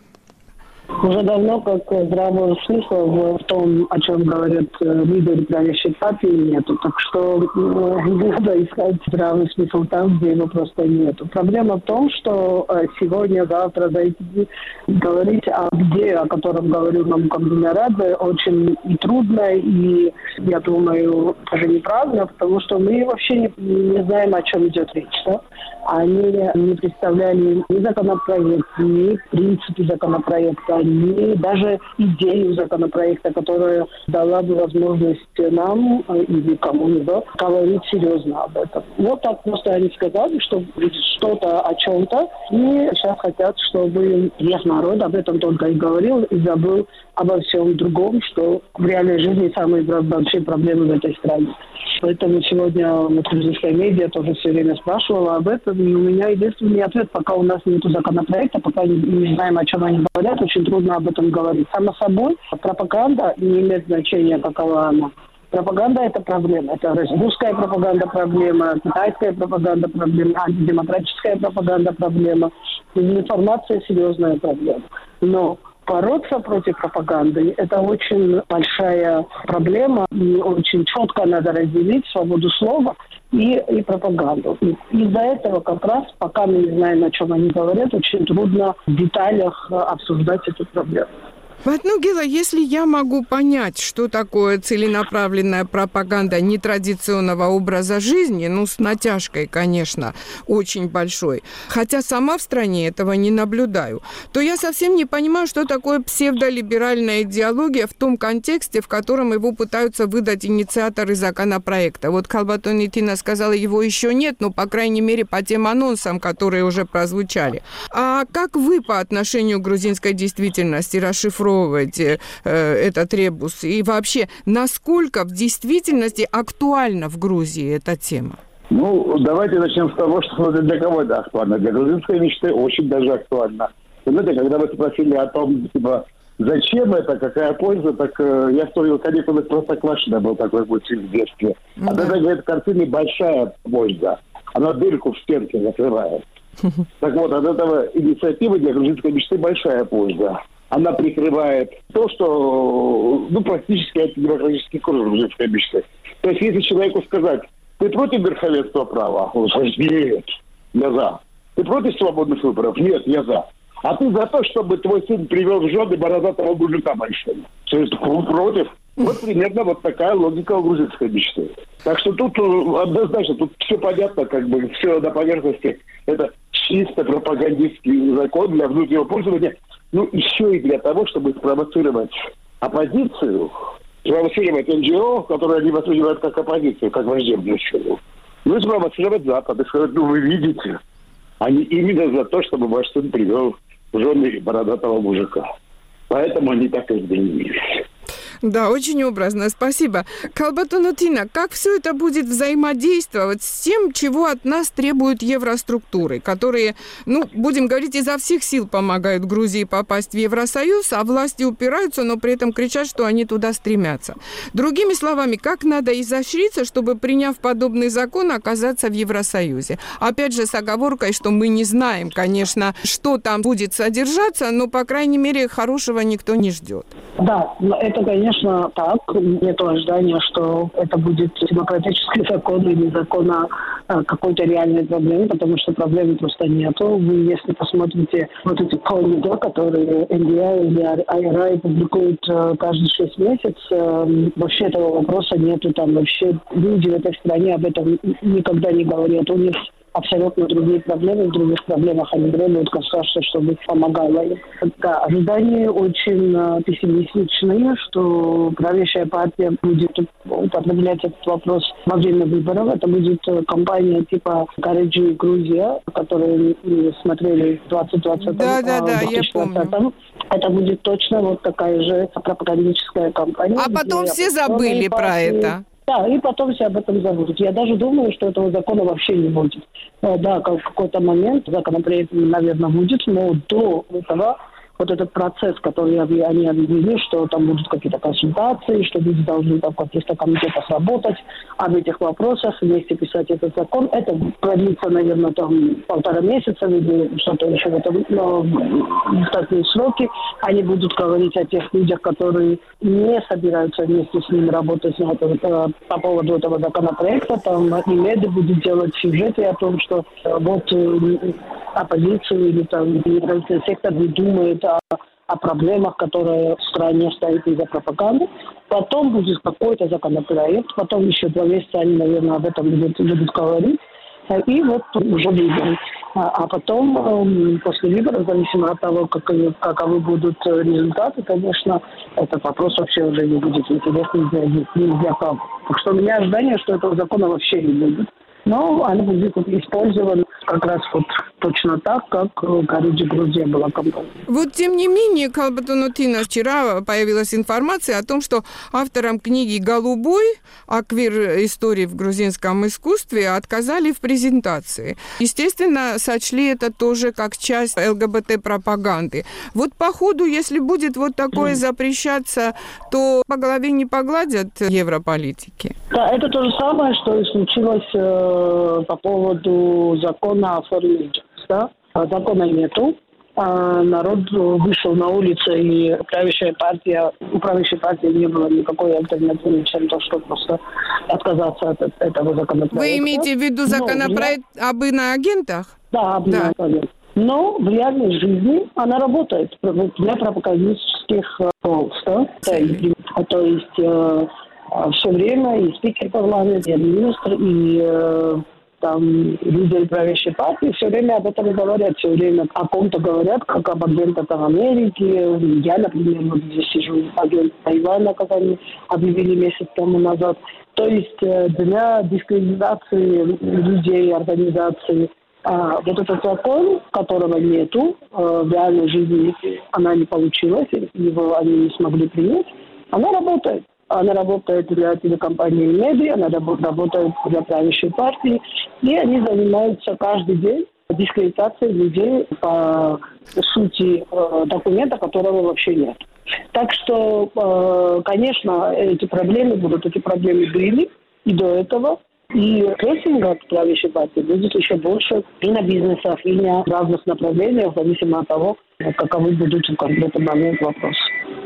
Уже давно как здравого смысла в том, о чем говорят лидеры правящей партии, нету. Так что не надо искать здравый смысл там, где его просто нету. Проблема в том, что сегодня, завтра зайти говорить о где, о котором говорил нам Мдинарадзе, очень и трудно, и, я думаю, даже неправильно, потому что мы вообще не, не знаем, о чем идет речь. Да? Они не представляли ни законопроект, ни принципы законопроекта, ни даже идею законопроекта, которая дала бы возможность нам или кому-либо говорить серьезно об этом. Вот так просто они сказали, что что-то о чем-то, и сейчас хотят, чтобы весь народ об этом только и говорил, и забыл обо всем другом, что в реальной жизни самые большие проблемы в этой стране. Поэтому сегодня грузинская медиа тоже все время спрашивала об этом. И у меня единственный ответ, пока у нас нет законопроекта, пока не, не знаем, о чем они говорят, очень трудно об этом говорить. Само собой, пропаганда не имеет значения, какова она. Пропаганда – это проблема. Это русская пропаганда – проблема, китайская пропаганда – проблема, антидемократическая пропаганда – проблема. Дезинформация – серьезная проблема. Но бороться против пропаганды – это очень большая проблема. И очень четко надо разделить свободу слова и, и пропаганду. И из-за этого как раз, пока мы не знаем, о чем они говорят, очень трудно в деталях обсуждать эту проблему. Батнугила, если я могу понять, что такое целенаправленная пропаганда нетрадиционного образа жизни, ну, с натяжкой, конечно, очень большой, хотя сама в стране этого не наблюдаю, то я совсем не понимаю, что такое псевдолиберальная идеология в том контексте, в котором его пытаются выдать инициаторы законопроекта. Вот Калбатон Нитина сказала, его еще нет, но, по крайней мере, по тем анонсам, которые уже прозвучали. А как вы по отношению к грузинской действительности расшифровываете этот ребус? И вообще, насколько в действительности актуальна в Грузии эта тема? Ну, давайте начнем с того, что для кого это актуально. Для грузинской мечты очень даже актуально. Вы знаете, когда вы спросили о том, типа, зачем это, какая польза, так э, я вспомнил каникулы Простоквашино, был такой мультфильм в детстве. Mm-hmm. От этой, говорит, картины большая польза. Она дырку в стенке закрывает. Так вот, от этого инициативы для грузинской мечты большая польза. Она прикрывает то, что, ну, практически антидемократический курс грузинской мечты. То есть, если человеку сказать, ты против верховенства права? Он скажет, нет, я за. Ты против свободных выборов? Нет, я за. А ты за то, чтобы твой сын привел в жены бородатого мужика большого? То есть, он против. Вот примерно вот такая логика у грузинской мечты. Так что тут однозначно, тут все понятно, как бы все на поверхности. Это чисто пропагандистский закон для внутреннего пользования. Ну, еще и для того, чтобы спровоцировать оппозицию, спровоцировать эн джи о, которые они воспринимают как оппозицию, как враждебную силу. Ну, и спровоцировать Запад. И сказать, ну, вы видите, они именно за то, чтобы ваш сын привел в жены бородатого мужика. Поэтому они так и изменились. Да, очень образно, спасибо. Калбатон Нитина, как все это будет взаимодействовать с тем, чего от нас требуют евроструктуры, которые, ну, будем говорить, изо всех сил помогают Грузии попасть в Евросоюз, а власти упираются, но при этом кричат, что они туда стремятся. Другими словами, как надо изощриться, чтобы, приняв подобный закон, оказаться в Евросоюзе? Опять же, с оговоркой, что мы не знаем, конечно, что там будет содержаться, но, по крайней мере, хорошего никто не ждет. Да, это, конечно, так. Нет ожидания, что это будет демократический закон или закон о какой-то реальной проблеме, потому что проблемы просто нету. Вы, если посмотрите вот эти полные, которые эн ди ай или ай ар ай публикуют каждые шесть месяцев, вообще этого вопроса нету. Там вообще люди в этой стране об этом никогда не говорят. У них абсолютно другие проблемы, в других проблемах они требуют государства, чтобы помогало им. Да, ожидания очень э, пессимистичные, что правящая партия будет употреблять этот вопрос во время выборов. Это будет компания типа Кариджи Грузия, которую мы смотрели в двадцать двадцатом. Да, да, да, я помню. Это будет точно вот такая же пропагандическая кампания. А потом все забыли про это. Да, и потом все об этом забудут. Я даже думаю, что этого закона вообще не будет. Да, в какой-то момент законопроект, наверное, будет, но до этого вот этот процесс, который они объявили, что там будут какие-то консультации, что люди должны там в каких-то комитетах работать об этих вопросах, вместе писать этот закон, это продлится, наверное, там полтора месяца или что-то еще в этом, но в такие сроки. Они будут говорить о тех людях, которые не собираются вместе с ними работать на это, по поводу этого законопроекта. Там и медиа будет делать сюжеты о том, что вот оппозиция или там неправительственный сектор не думает о, о проблемах, которые в стране стоят из-за пропаганды. Потом будет какой-то законопроект, потом еще два месяца они, наверное, об этом будут, будут говорить. И вот уже выборы. А, а потом, после выборов, зависимо от того, как, каковы будут результаты, конечно, этот вопрос вообще уже не будет интересным для, для кого. Так что у меня ожидание, что этого закона вообще не будет. Но она будет использована как раз вот точно так, как Кариджи Грузия была компания. Вот тем не менее, Калбатон Нитина, вчера появилась информация о том, что авторам книги «Голубой» о квир-истории в грузинском искусстве отказали в презентации. Естественно, сочли это тоже как часть эл гэ бэ тэ-пропаганды. Вот по ходу, если будет вот такое mm. запрещаться, то по голове не погладят европолитики? Да, это то же самое, что и случилось э, по поводу закона о форме. Да? Закона нету. а народ вышел на улицы, и правящая партия, у правящей партии не было никакой альтернативы, чем то, что просто отказаться от этого законопроекта. Вы имеете в виду законопроект Но, об иноагентах? Да, об да. иноагентах. Но в реальной жизни она работает для пропагандистских полстов. То есть э, все время и спикер парламента, и министр, и э, там лидеры правящей партии все время об этом говорят, все время о ком-то говорят, как об агентах Америки. Я, например, вот здесь сижу, агент Тайваня, как они объявили месяц тому назад. То есть э, для дискредитации людей, организаций, А, вот этот закон, которого нету, э, в реальной жизни она не получилась, его они не смогли принять, она работает. Она работает для телекомпании «Меди», она работает для правящей партии, и они занимаются каждый день дискредитацией людей по сути э, документа, которого вообще нет. Так что, э, конечно, эти проблемы будут, эти проблемы были и до этого. И прессинга правящей партии будет еще больше и на бизнесах, и на разных направлениях, зависимо от того, каковы будут в конкретный момент вопросы.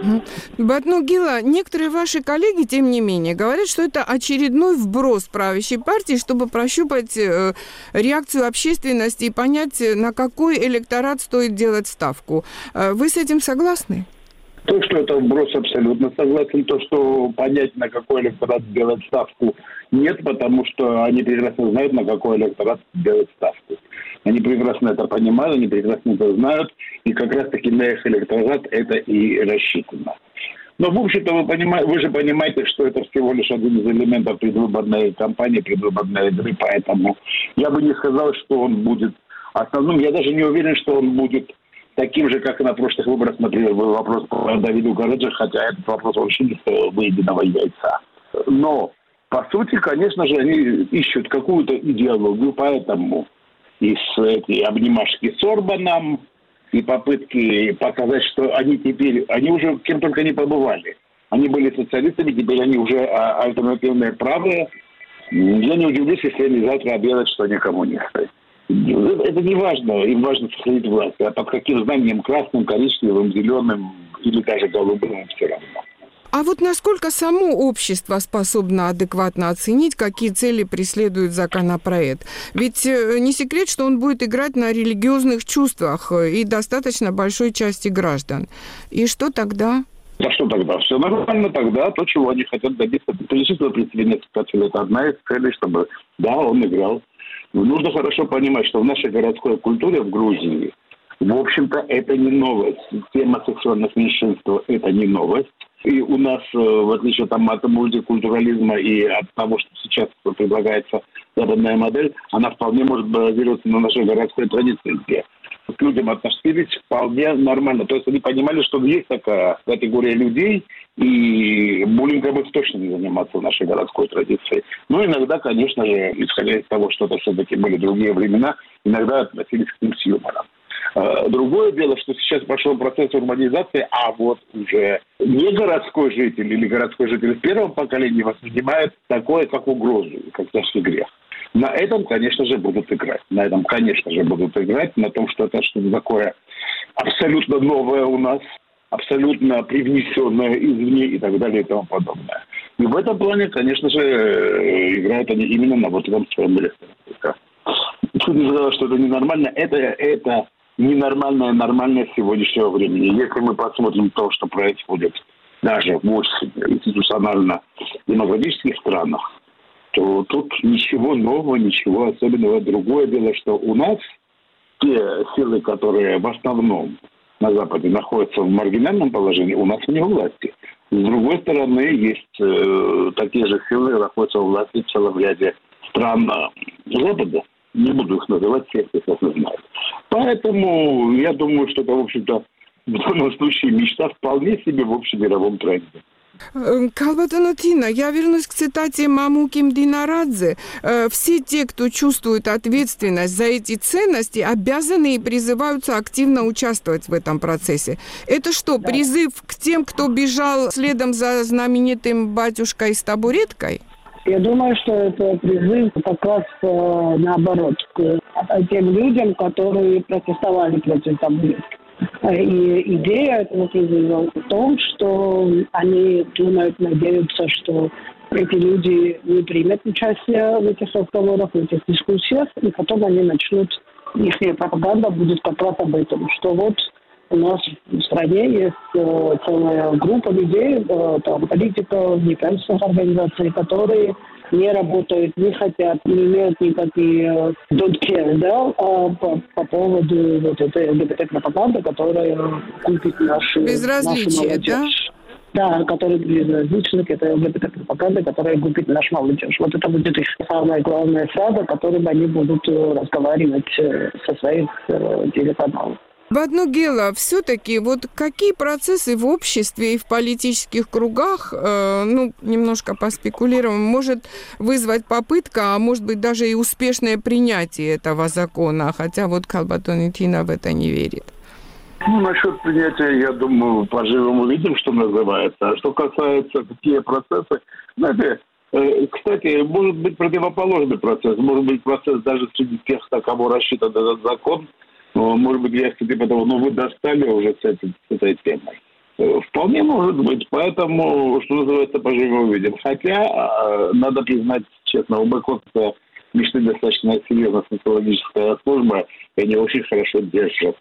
Батну Гила, некоторые ваши коллеги, тем не менее, говорят, что это очередной вброс правящей партии, чтобы прощупать э, реакцию общественности и понять, на какой электорат стоит делать ставку. Э, вы с этим согласны? То, что это вброс, абсолютно согласен. То, что понять, на какой электорат делать ставку, нет, потому что они прекрасно знают, на какой электорат делать ставку. Они прекрасно это понимают, они прекрасно это знают, и как раз-таки на их электорат это и рассчитано. Но, в общем-то, вы, понимаете, вы же понимаете, что это всего лишь один из элементов предвыборной кампании, предвыборной игры, поэтому я бы не сказал, что он будет основным. Я даже не уверен, что он будет таким же, как и на прошлых выборах, например, был вопрос по Давиду Гараджи, хотя этот вопрос вообще не стоил выеденного яйца. Но, по сути, конечно же, они ищут какую-то идеологию, поэтому и с этой обнимашки с Орбаном, и попытки показать, что они теперь, они уже кем только не побывали. Они были социалистами, теперь они уже альтернативные правые. Я не удивлюсь, если они завтра объявят, что они коммунисты. Это не важно, им важно сохранить власть. А под каким знанием, красным, коричневым, зеленым или даже голубым, все равно. А вот насколько само общество способно адекватно оценить, какие цели преследует законопроект? Ведь не секрет, что он будет играть на религиозных чувствах и достаточно большой части граждан. И что тогда? Да что тогда? Все нормально тогда. То, чего они хотят добиться. Количество представителей это одна из целей, чтобы, да, он играл. Нужно хорошо понимать, что в нашей городской культуре в Грузии, в общем-то, это не новость. Тема сексуальных меньшинств – это не новость. И у нас, в отличие там, от мультикультурализма и от того, что сейчас предлагается западная модель, она вполне может базироваться на нашей городской традиции, где к людям относились вполне нормально. То есть они понимали, что есть такая категория людей, и буллингом их точно не заниматься в нашей городской традиции. Но иногда, конечно же, исходя из того, что это все-таки были другие времена, иногда относились к ним с юмором. Другое дело, что сейчас пошел процесс урбанизации, а вот уже не городской житель или городской житель в первом поколении воспринимает такое, как угрозу, как тяжкий грех. На этом, конечно же, будут играть. На этом, конечно же, будут играть. На том, что это что-то такое абсолютно новое у нас, абсолютно привнесенное извне и так далее и тому подобное. И в этом плане, конечно же, играют они именно на вот этом своем электорате. Тут не сказала, что это ненормально. Это, это ненормальное, нормальное сегодняшнего времени. Если мы посмотрим то, что происходит даже в очень институционально демократических странах, то тут ничего нового, ничего особенного. Другое дело, что у нас те силы, которые в основном на Западе находятся в маргинальном положении, у нас не у власти. С другой стороны, есть э, такие же силы, находятся у власти в целом ряде стран Запада. Не буду их называть, все их прекрасно знают. Поэтому я думаю, что это, в общем-то, в данном случае мечта вполне себе в общемировом тренде. Калбатанутина, я вернусь к цитате Мамуки Мдинарадзе. Все те, кто чувствует ответственность за эти ценности, обязаны и призываются активно участвовать в этом процессе. Это что, да. Призыв к тем, кто бежал следом за знаменитым батюшкой с табуреткой? Я думаю, что это призыв как раз э, наоборот к тем людям, которые протестовали против табуретки. И идея этого призыва в том, что они думают, надеются, что эти люди не примут участие в этих разговорах, в этих дискуссиях, и потом они начнут, их пропаганда будет как раз об этом, что вот у нас в стране есть э, целая группа людей, э, там, политиков, неправительственных организаций, которые не работают, не хотят, не имеют никакие don't care, да, а по, по поводу вот этой ЛГБТ-пропаганды, которая купит нашу, нашу молодежь. Да? Да, которые безразличны к этой ЛГБТ-пропаганде, которая губит нашу молодежь. Вот это будет их самая главная фраза, которой они будут разговаривать со своих телеканалов. Баднугела, все-таки вот какие процессы в обществе и в политических кругах, э, ну, немножко поспекулируем, может вызвать попытка, а может быть даже и успешное принятие этого закона, хотя вот Калбатон-Итина в это не верит? Ну, насчет принятия, я думаю, поживем увидим, что называется. А что касается какие процессы, знаете, э, кстати, может быть противоположный процесс, может быть процесс даже среди тех, на кого рассчитан этот закон. Может быть, я, кстати, потому, ну, вы достали уже с этой, с этой темой. Вполне может быть. Поэтому, что называется, поживем увидим. Хотя, надо признать честно, у Бэкотта мечты достаточно серьезная социологическая служба, и они очень хорошо держат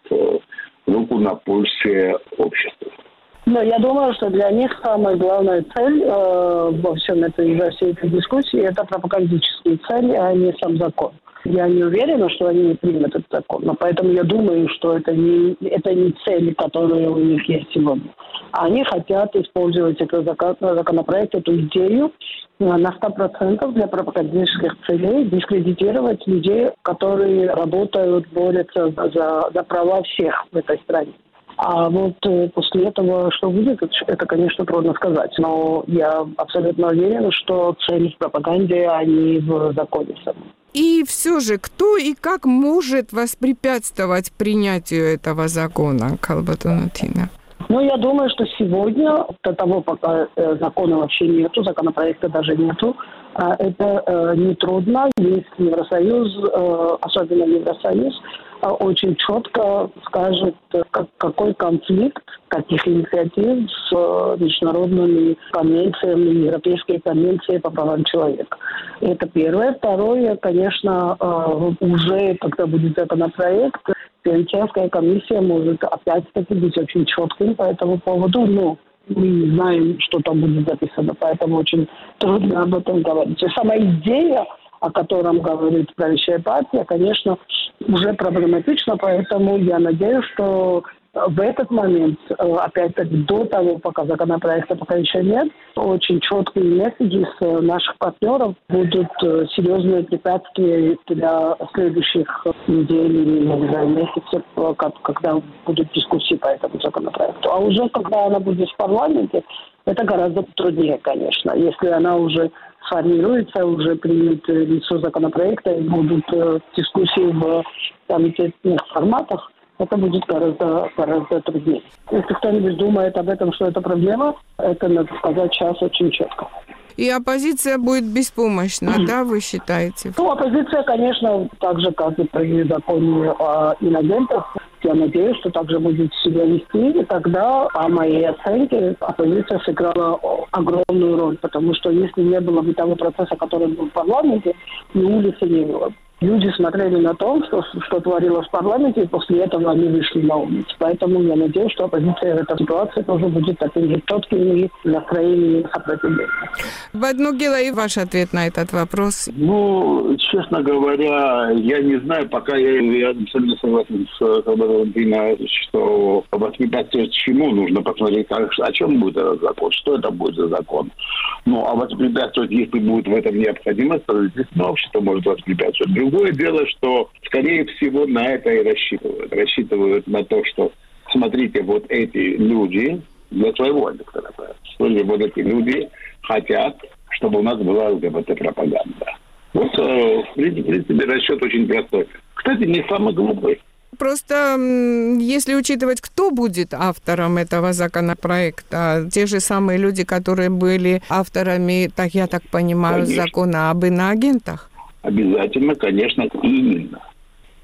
руку на пульсе общества. Но я думаю, что для них самая главная цель э, во всем этой, во всей этой дискуссии – это пропагандические цели, а не сам закон. Я не уверена, что они не примут этот закон, но поэтому я думаю, что это не, это не цели, которые у них есть сегодня. Они хотят использовать этот законопроект, эту идею на сто процентов для пропагандических целей, дискредитировать людей, которые работают, борются за, за права всех в этой стране. А вот после этого что будет, это, конечно, трудно сказать. Но я абсолютно уверена, что цель в пропаганде, а не в законе самом. И все же, кто и как может воспрепятствовать принятию этого закона, Калбатон-Итина? Ну, я думаю, что сегодня, до того, пока э, закона вообще нету, законопроекта даже нету, э, это э, нетрудно, если Евросоюз, э, особенно Евросоюз, э, очень четко скажет, как, какой конфликт, каких инициатив с э, международными конвенциями, Европейской конвенцией по правам человека. Это первое. Второе, конечно, э, уже, когда будет законопроект, Венецианская комиссия может опять-таки быть очень четкой по этому поводу, но мы не знаем, что там будет записано, поэтому очень трудно об этом говорить. И сама идея, о котором говорит правящая партия, конечно, уже проблематична, поэтому я надеюсь, что в этот момент, опять-таки, до того, пока законопроекта пока еще нет, очень четкие месседжи с наших партнеров будут серьезные препятствия для следующих недель или, не знаю, месяцев, когда будут дискуссии по этому законопроекту. А уже когда она будет в парламенте, это гораздо труднее, конечно. Если она уже сформируется, уже примет лицо законопроекта и будут дискуссии в комитетных форматах, это будет гораздо, гораздо труднее. Если кто-нибудь думает об этом, что это проблема, это, надо сказать, сейчас очень четко. И оппозиция будет беспомощна, mm-hmm. да, вы считаете? Ну, оппозиция, конечно, так же, как и при законе о инагентах, я надеюсь, что также будет себя вести. И тогда, по моей оценке, оппозиция сыграла огромную роль, потому что если не было бы того процесса, который был в парламенте, ни улицы не было. Люди смотрели на то, что, что творилось в парламенте, и после этого они вышли на улицу. Поэтому я надеюсь, что оппозиция в этой ситуации тоже будет таким же четким и настроением сопротивления. Баднугела, и ваш ответ на этот вопрос? Ну, честно говоря, я не знаю, пока я, я абсолютно согласен с Калбатон-Итина, что воспрепятствовать чему нужно посмотреть, о чем будет этот закон, что это будет за закон. Ну, а воспрепятствовать, если будет в этом необходимость, то, естественно, общество может воспрепятствовать. Другое дело, что, скорее всего, на это и рассчитывают. Рассчитывают на то, что, смотрите, вот эти люди, для своего электората, вот эти люди хотят, чтобы у нас была ЛГБТ-пропаганда. Вот, в принципе, расчет очень простой. Кстати, не самый глупый. Просто, если учитывать, кто будет автором этого законопроекта, те же самые люди, которые были авторами, так я так понимаю, конечно, закона об иноагентах? Обязательно, конечно, именно.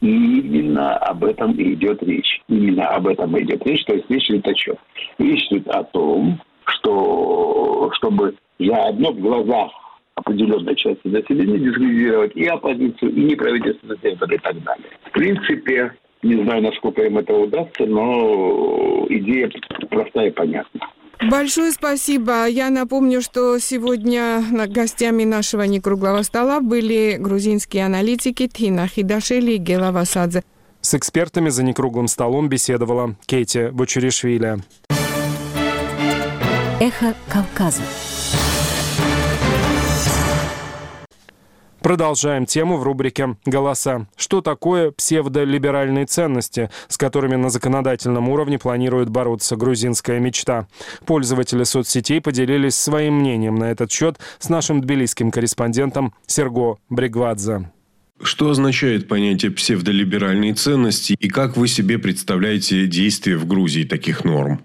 И именно об этом и идет речь. Именно об этом и идет речь. То есть речь идет о чем? Речь идет о том, что чтобы заодно в глазах определенной части населения дискредитировать и оппозицию, и неправительственный сектор и так далее. В принципе, не знаю, насколько им это удастся, но идея простая и понятна. Большое спасибо. Я напомню, что сегодня гостями нашего некруглого стола были грузинские аналитики Тина Хидашели и Гела Васадзе. С экспертами за некруглым столом беседовала Кейти Бочеришвили. Эхо Кавказа. Продолжаем тему в рубрике «Голоса». Что такое псевдолиберальные ценности, с которыми на законодательном уровне планирует бороться грузинская мечта? Пользователи соцсетей поделились своим мнением на этот счет с нашим тбилисским корреспондентом Серго Бригвадзе. Что означает понятие псевдолиберальные ценности и как вы себе представляете действия в Грузии таких норм?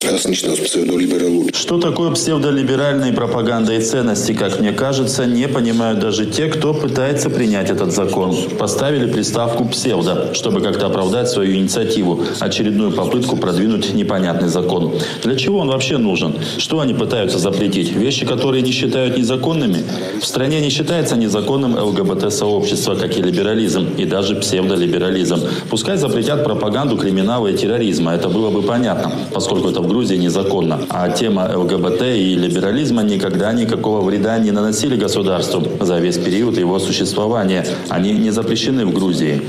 Что такое псевдолиберальные пропаганда и ценности, как мне кажется, не понимают даже те, кто пытается принять этот закон. Поставили приставку «псевдо», чтобы как-то оправдать свою инициативу, очередную попытку продвинуть непонятный закон. Для чего он вообще нужен? Что они пытаются запретить? Вещи, которые не считают незаконными? В стране не считается незаконным ЛГБТ-сообщество, как и либерализм, и даже псевдолиберализм. Пускай запретят пропаганду криминала и терроризма, это было бы понятно, поскольку это в Грузии незаконно. А тема ЛГБТ и либерализма никогда никакого вреда не наносили государству за весь период его существования. Они не запрещены в Грузии.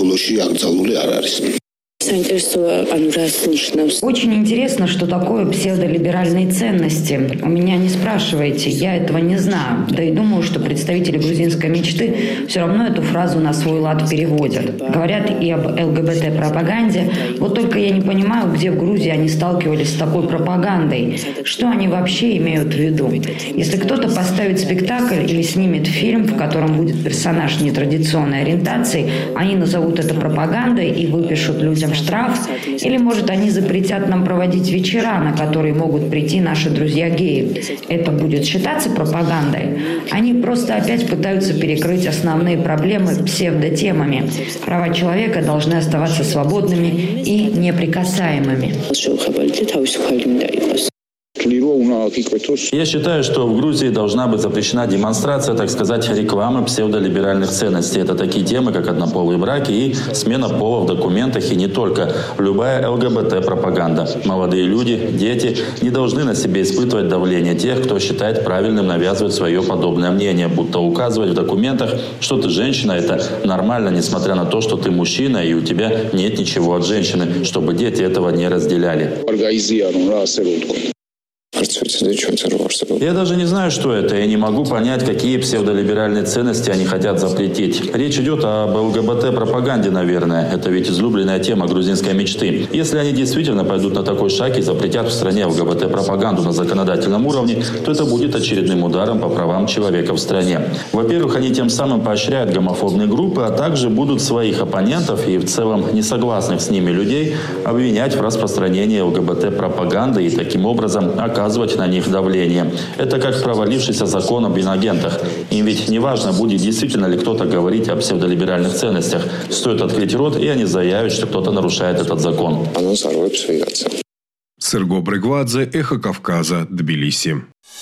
Очень интересно, что такое псевдолиберальные ценности. У меня не спрашивайте, я этого не знаю. Да и думаю, что представители грузинской мечты все равно эту фразу на свой лад переводят. Говорят и об ЛГБТ-пропаганде. Вот только я не понимаю, где в Грузии они сталкивались с такой пропагандой. Что они вообще имеют в виду? Если кто-то поставит спектакль или снимет фильм, в котором будет персонаж нетрадиционной ориентации, они назовут это пропагандой и выпишут людям штраф, или, может, они запретят нам проводить вечера, на которые могут прийти наши друзья-геи. Это будет считаться пропагандой? Они просто опять пытаются перекрыть основные проблемы псевдотемами. Права человека должны оставаться свободными и неприкасаемыми. Я считаю, что в Грузии должна быть запрещена демонстрация, так сказать, рекламы псевдолиберальных ценностей. Это такие темы, как однополые браки и смена пола в документах, и не только. Любая ЛГБТ-пропаганда. Молодые люди, дети не должны на себе испытывать давление тех, кто считает правильным навязывать свое подобное мнение, будто указывать в документах, что ты женщина, это нормально, несмотря на то, что ты мужчина, и у тебя нет ничего от женщины, чтобы дети этого не разделяли. Я даже не знаю, что это. Я не могу понять, какие псевдолиберальные ценности они хотят запретить. Речь идет об ЛГБТ-пропаганде, наверное. Это ведь излюбленная тема грузинской мечты. Если они действительно пойдут на такой шаг и запретят в стране ЛГБТ-пропаганду на законодательном уровне, то это будет очередным ударом по правам человека в стране. Во-первых, они тем самым поощряют гомофобные группы, а также будут своих оппонентов и в целом несогласных с ними людей обвинять в распространении ЛГБТ-пропаганды и таким образом оказывать на них давление. Это как провалившийся закон об инагентах. Им ведь не важно, будет действительно ли кто-то говорить о псевдолиберальных ценностях. Стоит открыть рот, и они заявят, что кто-то нарушает этот закон. Серго Бригвадзе, Эхо Кавказа, Тбилиси.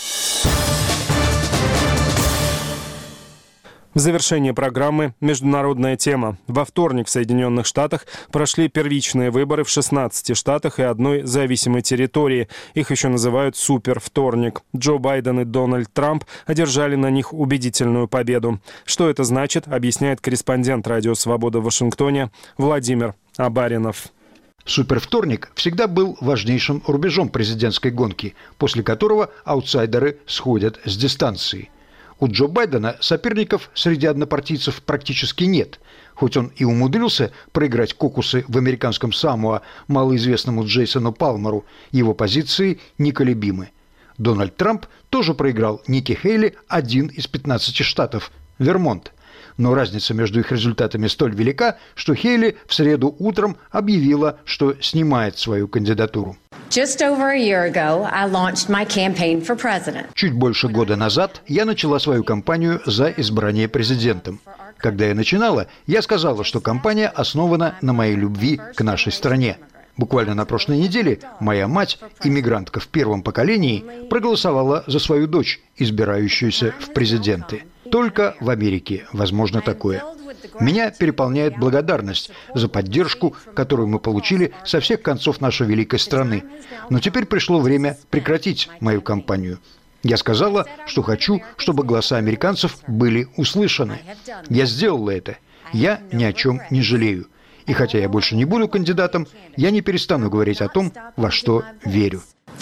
В завершение программы «Международная тема». Во вторник в Соединенных Штатах прошли первичные выборы в шестнадцати штатах и одной зависимой территории. Их еще называют «супервторник». Джо Байден и Дональд Трамп одержали на них убедительную победу. Что это значит, объясняет корреспондент «Радио Свобода» в Вашингтоне Владимир Абаринов. Супервторник всегда был важнейшим рубежом президентской гонки, после которого аутсайдеры сходят с дистанции. У Джо Байдена соперников среди однопартийцев практически нет, хоть он и умудрился проиграть кокусы в американском Самоа малоизвестному Джейсону Палмеру, его позиции неколебимы. Дональд Трамп тоже проиграл Никки Хейли один из пятнадцати штатов – Вермонт. Но разница между их результатами столь велика, что Хейли в среду утром объявила, что снимает свою кандидатуру. Чуть больше года назад я начала свою кампанию за избрание президентом. Когда я начинала, я сказала, что кампания основана на моей любви к нашей стране. Буквально на прошлой неделе моя мать, иммигрантка в первом поколении, проголосовала за свою дочь, избирающуюся в президенты. Только в Америке возможно такое. Меня переполняет благодарность за поддержку, которую мы получили со всех концов нашей великой страны. Но теперь пришло время прекратить мою кампанию. Я сказала, что хочу, чтобы голоса американцев были услышаны. Я сделала это. Я ни о чем не жалею. И хотя я больше не буду кандидатом, я не перестану говорить о том, во что верю.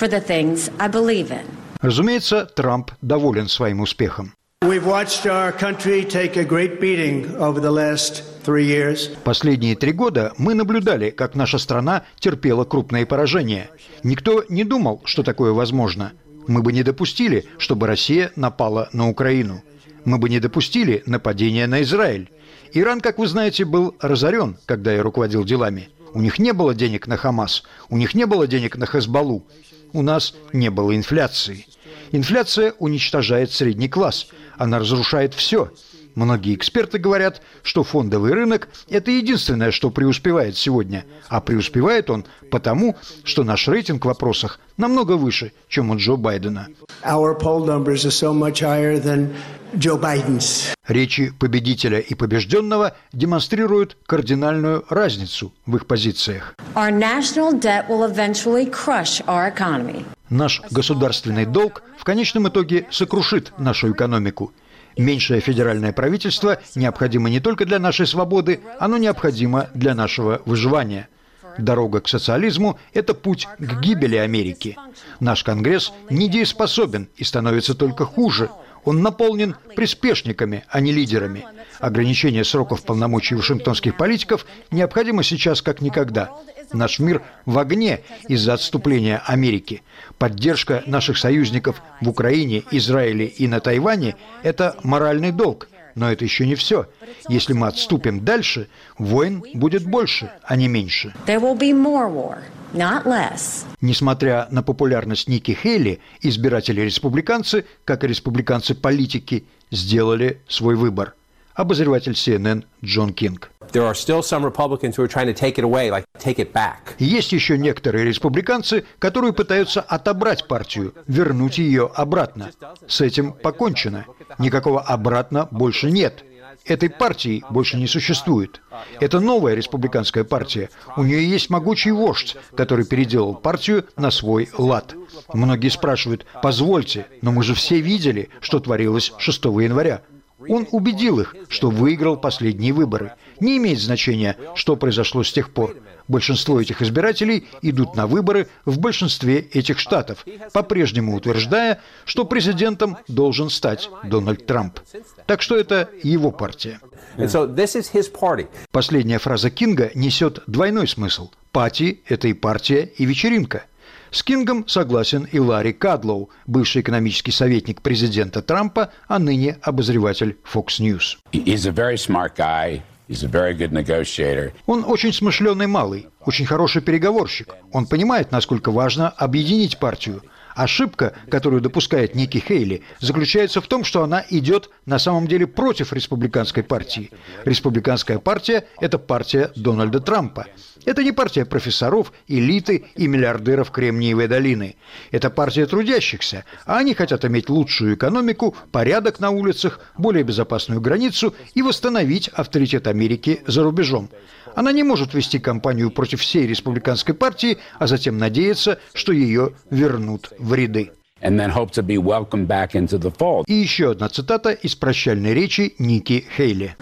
Разумеется, Трамп доволен своим успехом. Последние три года мы наблюдали, как наша страна терпела крупные поражения. Никто не думал, что такое возможно. Мы бы не допустили, чтобы Россия напала на Украину. Мы бы не допустили нападения на Израиль. Иран, как вы знаете, был разорен, когда я руководил делами. У них не было денег на Хамас, у них не было денег на Хезболлу. У нас не было инфляции. Инфляция уничтожает средний класс. Она разрушает все. Многие эксперты говорят, что фондовый рынок – это единственное, что преуспевает сегодня. А преуспевает он потому, что наш рейтинг в вопросах намного выше, чем у Джо Байдена. Речи победителя и побежденного демонстрируют кардинальную разницу в их позициях. Наш государственный долг в конечном итоге сокрушит нашу экономику. Меньшее федеральное правительство необходимо не только для нашей свободы, оно необходимо для нашего выживания. Дорога к социализму – это путь к гибели Америки. Наш Конгресс недееспособен и становится только хуже. Он наполнен приспешниками, а не лидерами. Ограничение сроков полномочий вашингтонских политиков необходимо сейчас как никогда. Наш мир в огне из-за отступления Америки. Поддержка наших союзников в Украине, Израиле и на Тайване – это моральный долг. Но это еще не все. Если мы отступим дальше, войн будет больше, а не меньше. Несмотря на популярность Ники Хейли, избиратели-республиканцы, как и республиканцы-политики, сделали свой выбор. Обозреватель си эн эн Джон Кинг. Есть еще некоторые республиканцы, которые пытаются отобрать партию, вернуть ее обратно. С этим покончено. Никакого обратно больше нет. Этой партии больше не существует. Это новая республиканская партия. У нее есть могучий вождь, который переделал партию на свой лад. Многие спрашивают: позвольте, но мы же все видели, что творилось шестого января. Он убедил их, что выиграл последние выборы. Не имеет значения, что произошло с тех пор. Большинство этих избирателей идут на выборы в большинстве этих штатов, по-прежнему утверждая, что президентом должен стать Дональд Трамп. Так что это его партия. Последняя фраза Кинга несет двойной смысл. Пати – это и партия, и вечеринка. С Кингом согласен и Ларри Кадлоу, бывший экономический советник президента Трампа, а ныне обозреватель Fox News. Он очень смышленый малый, очень хороший переговорщик. Он понимает, насколько важно объединить партию. Ошибка, которую допускает Ники Хейли, заключается в том, что она идет на самом деле против республиканской партии. Республиканская партия – это партия Дональда Трампа. Это не партия профессоров, элиты и миллиардеров Кремниевой долины. Это партия трудящихся, а они хотят иметь лучшую экономику, порядок на улицах, более безопасную границу и восстановить авторитет Америки за рубежом. Она не может вести кампанию против всей республиканской партии, а затем надеяться, что ее вернут в ряды. И еще одна цитата из прощальной речи Ники Хейли.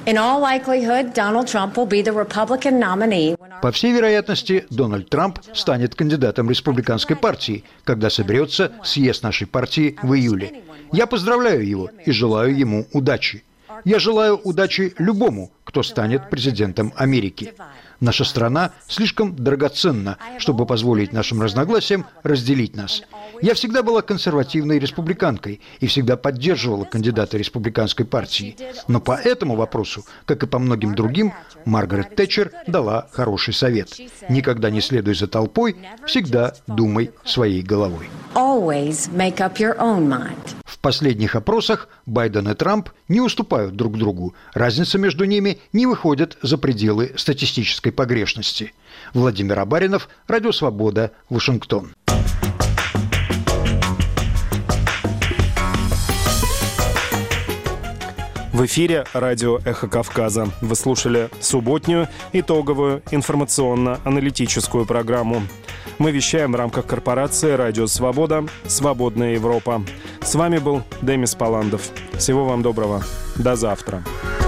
По всей вероятности, Дональд Трамп станет кандидатом республиканской партии, когда соберется съезд нашей партии в июле. Я поздравляю его и желаю ему удачи. Я желаю удачи любому, кто станет президентом Америки. Наша страна слишком драгоценна, чтобы позволить нашим разногласиям разделить нас. Я всегда была консервативной республиканкой и всегда поддерживала кандидата республиканской партии. Но по этому вопросу, как и по многим другим, Маргарет Тэтчер дала хороший совет. Никогда не следуй за толпой, всегда думай своей головой. В последних опросах Байден и Трамп не уступают друг другу. Разница между ними не выходит за пределы статистической погрешности. Владимир Абаринов, Радио Свобода, Вашингтон. В эфире радио «Эхо Кавказа». Вы слушали субботнюю итоговую информационно-аналитическую программу. Мы вещаем в рамках корпорации «Радио Свобода. Свободная Европа». С вами был Демис Паландов. Всего вам доброго. До завтра.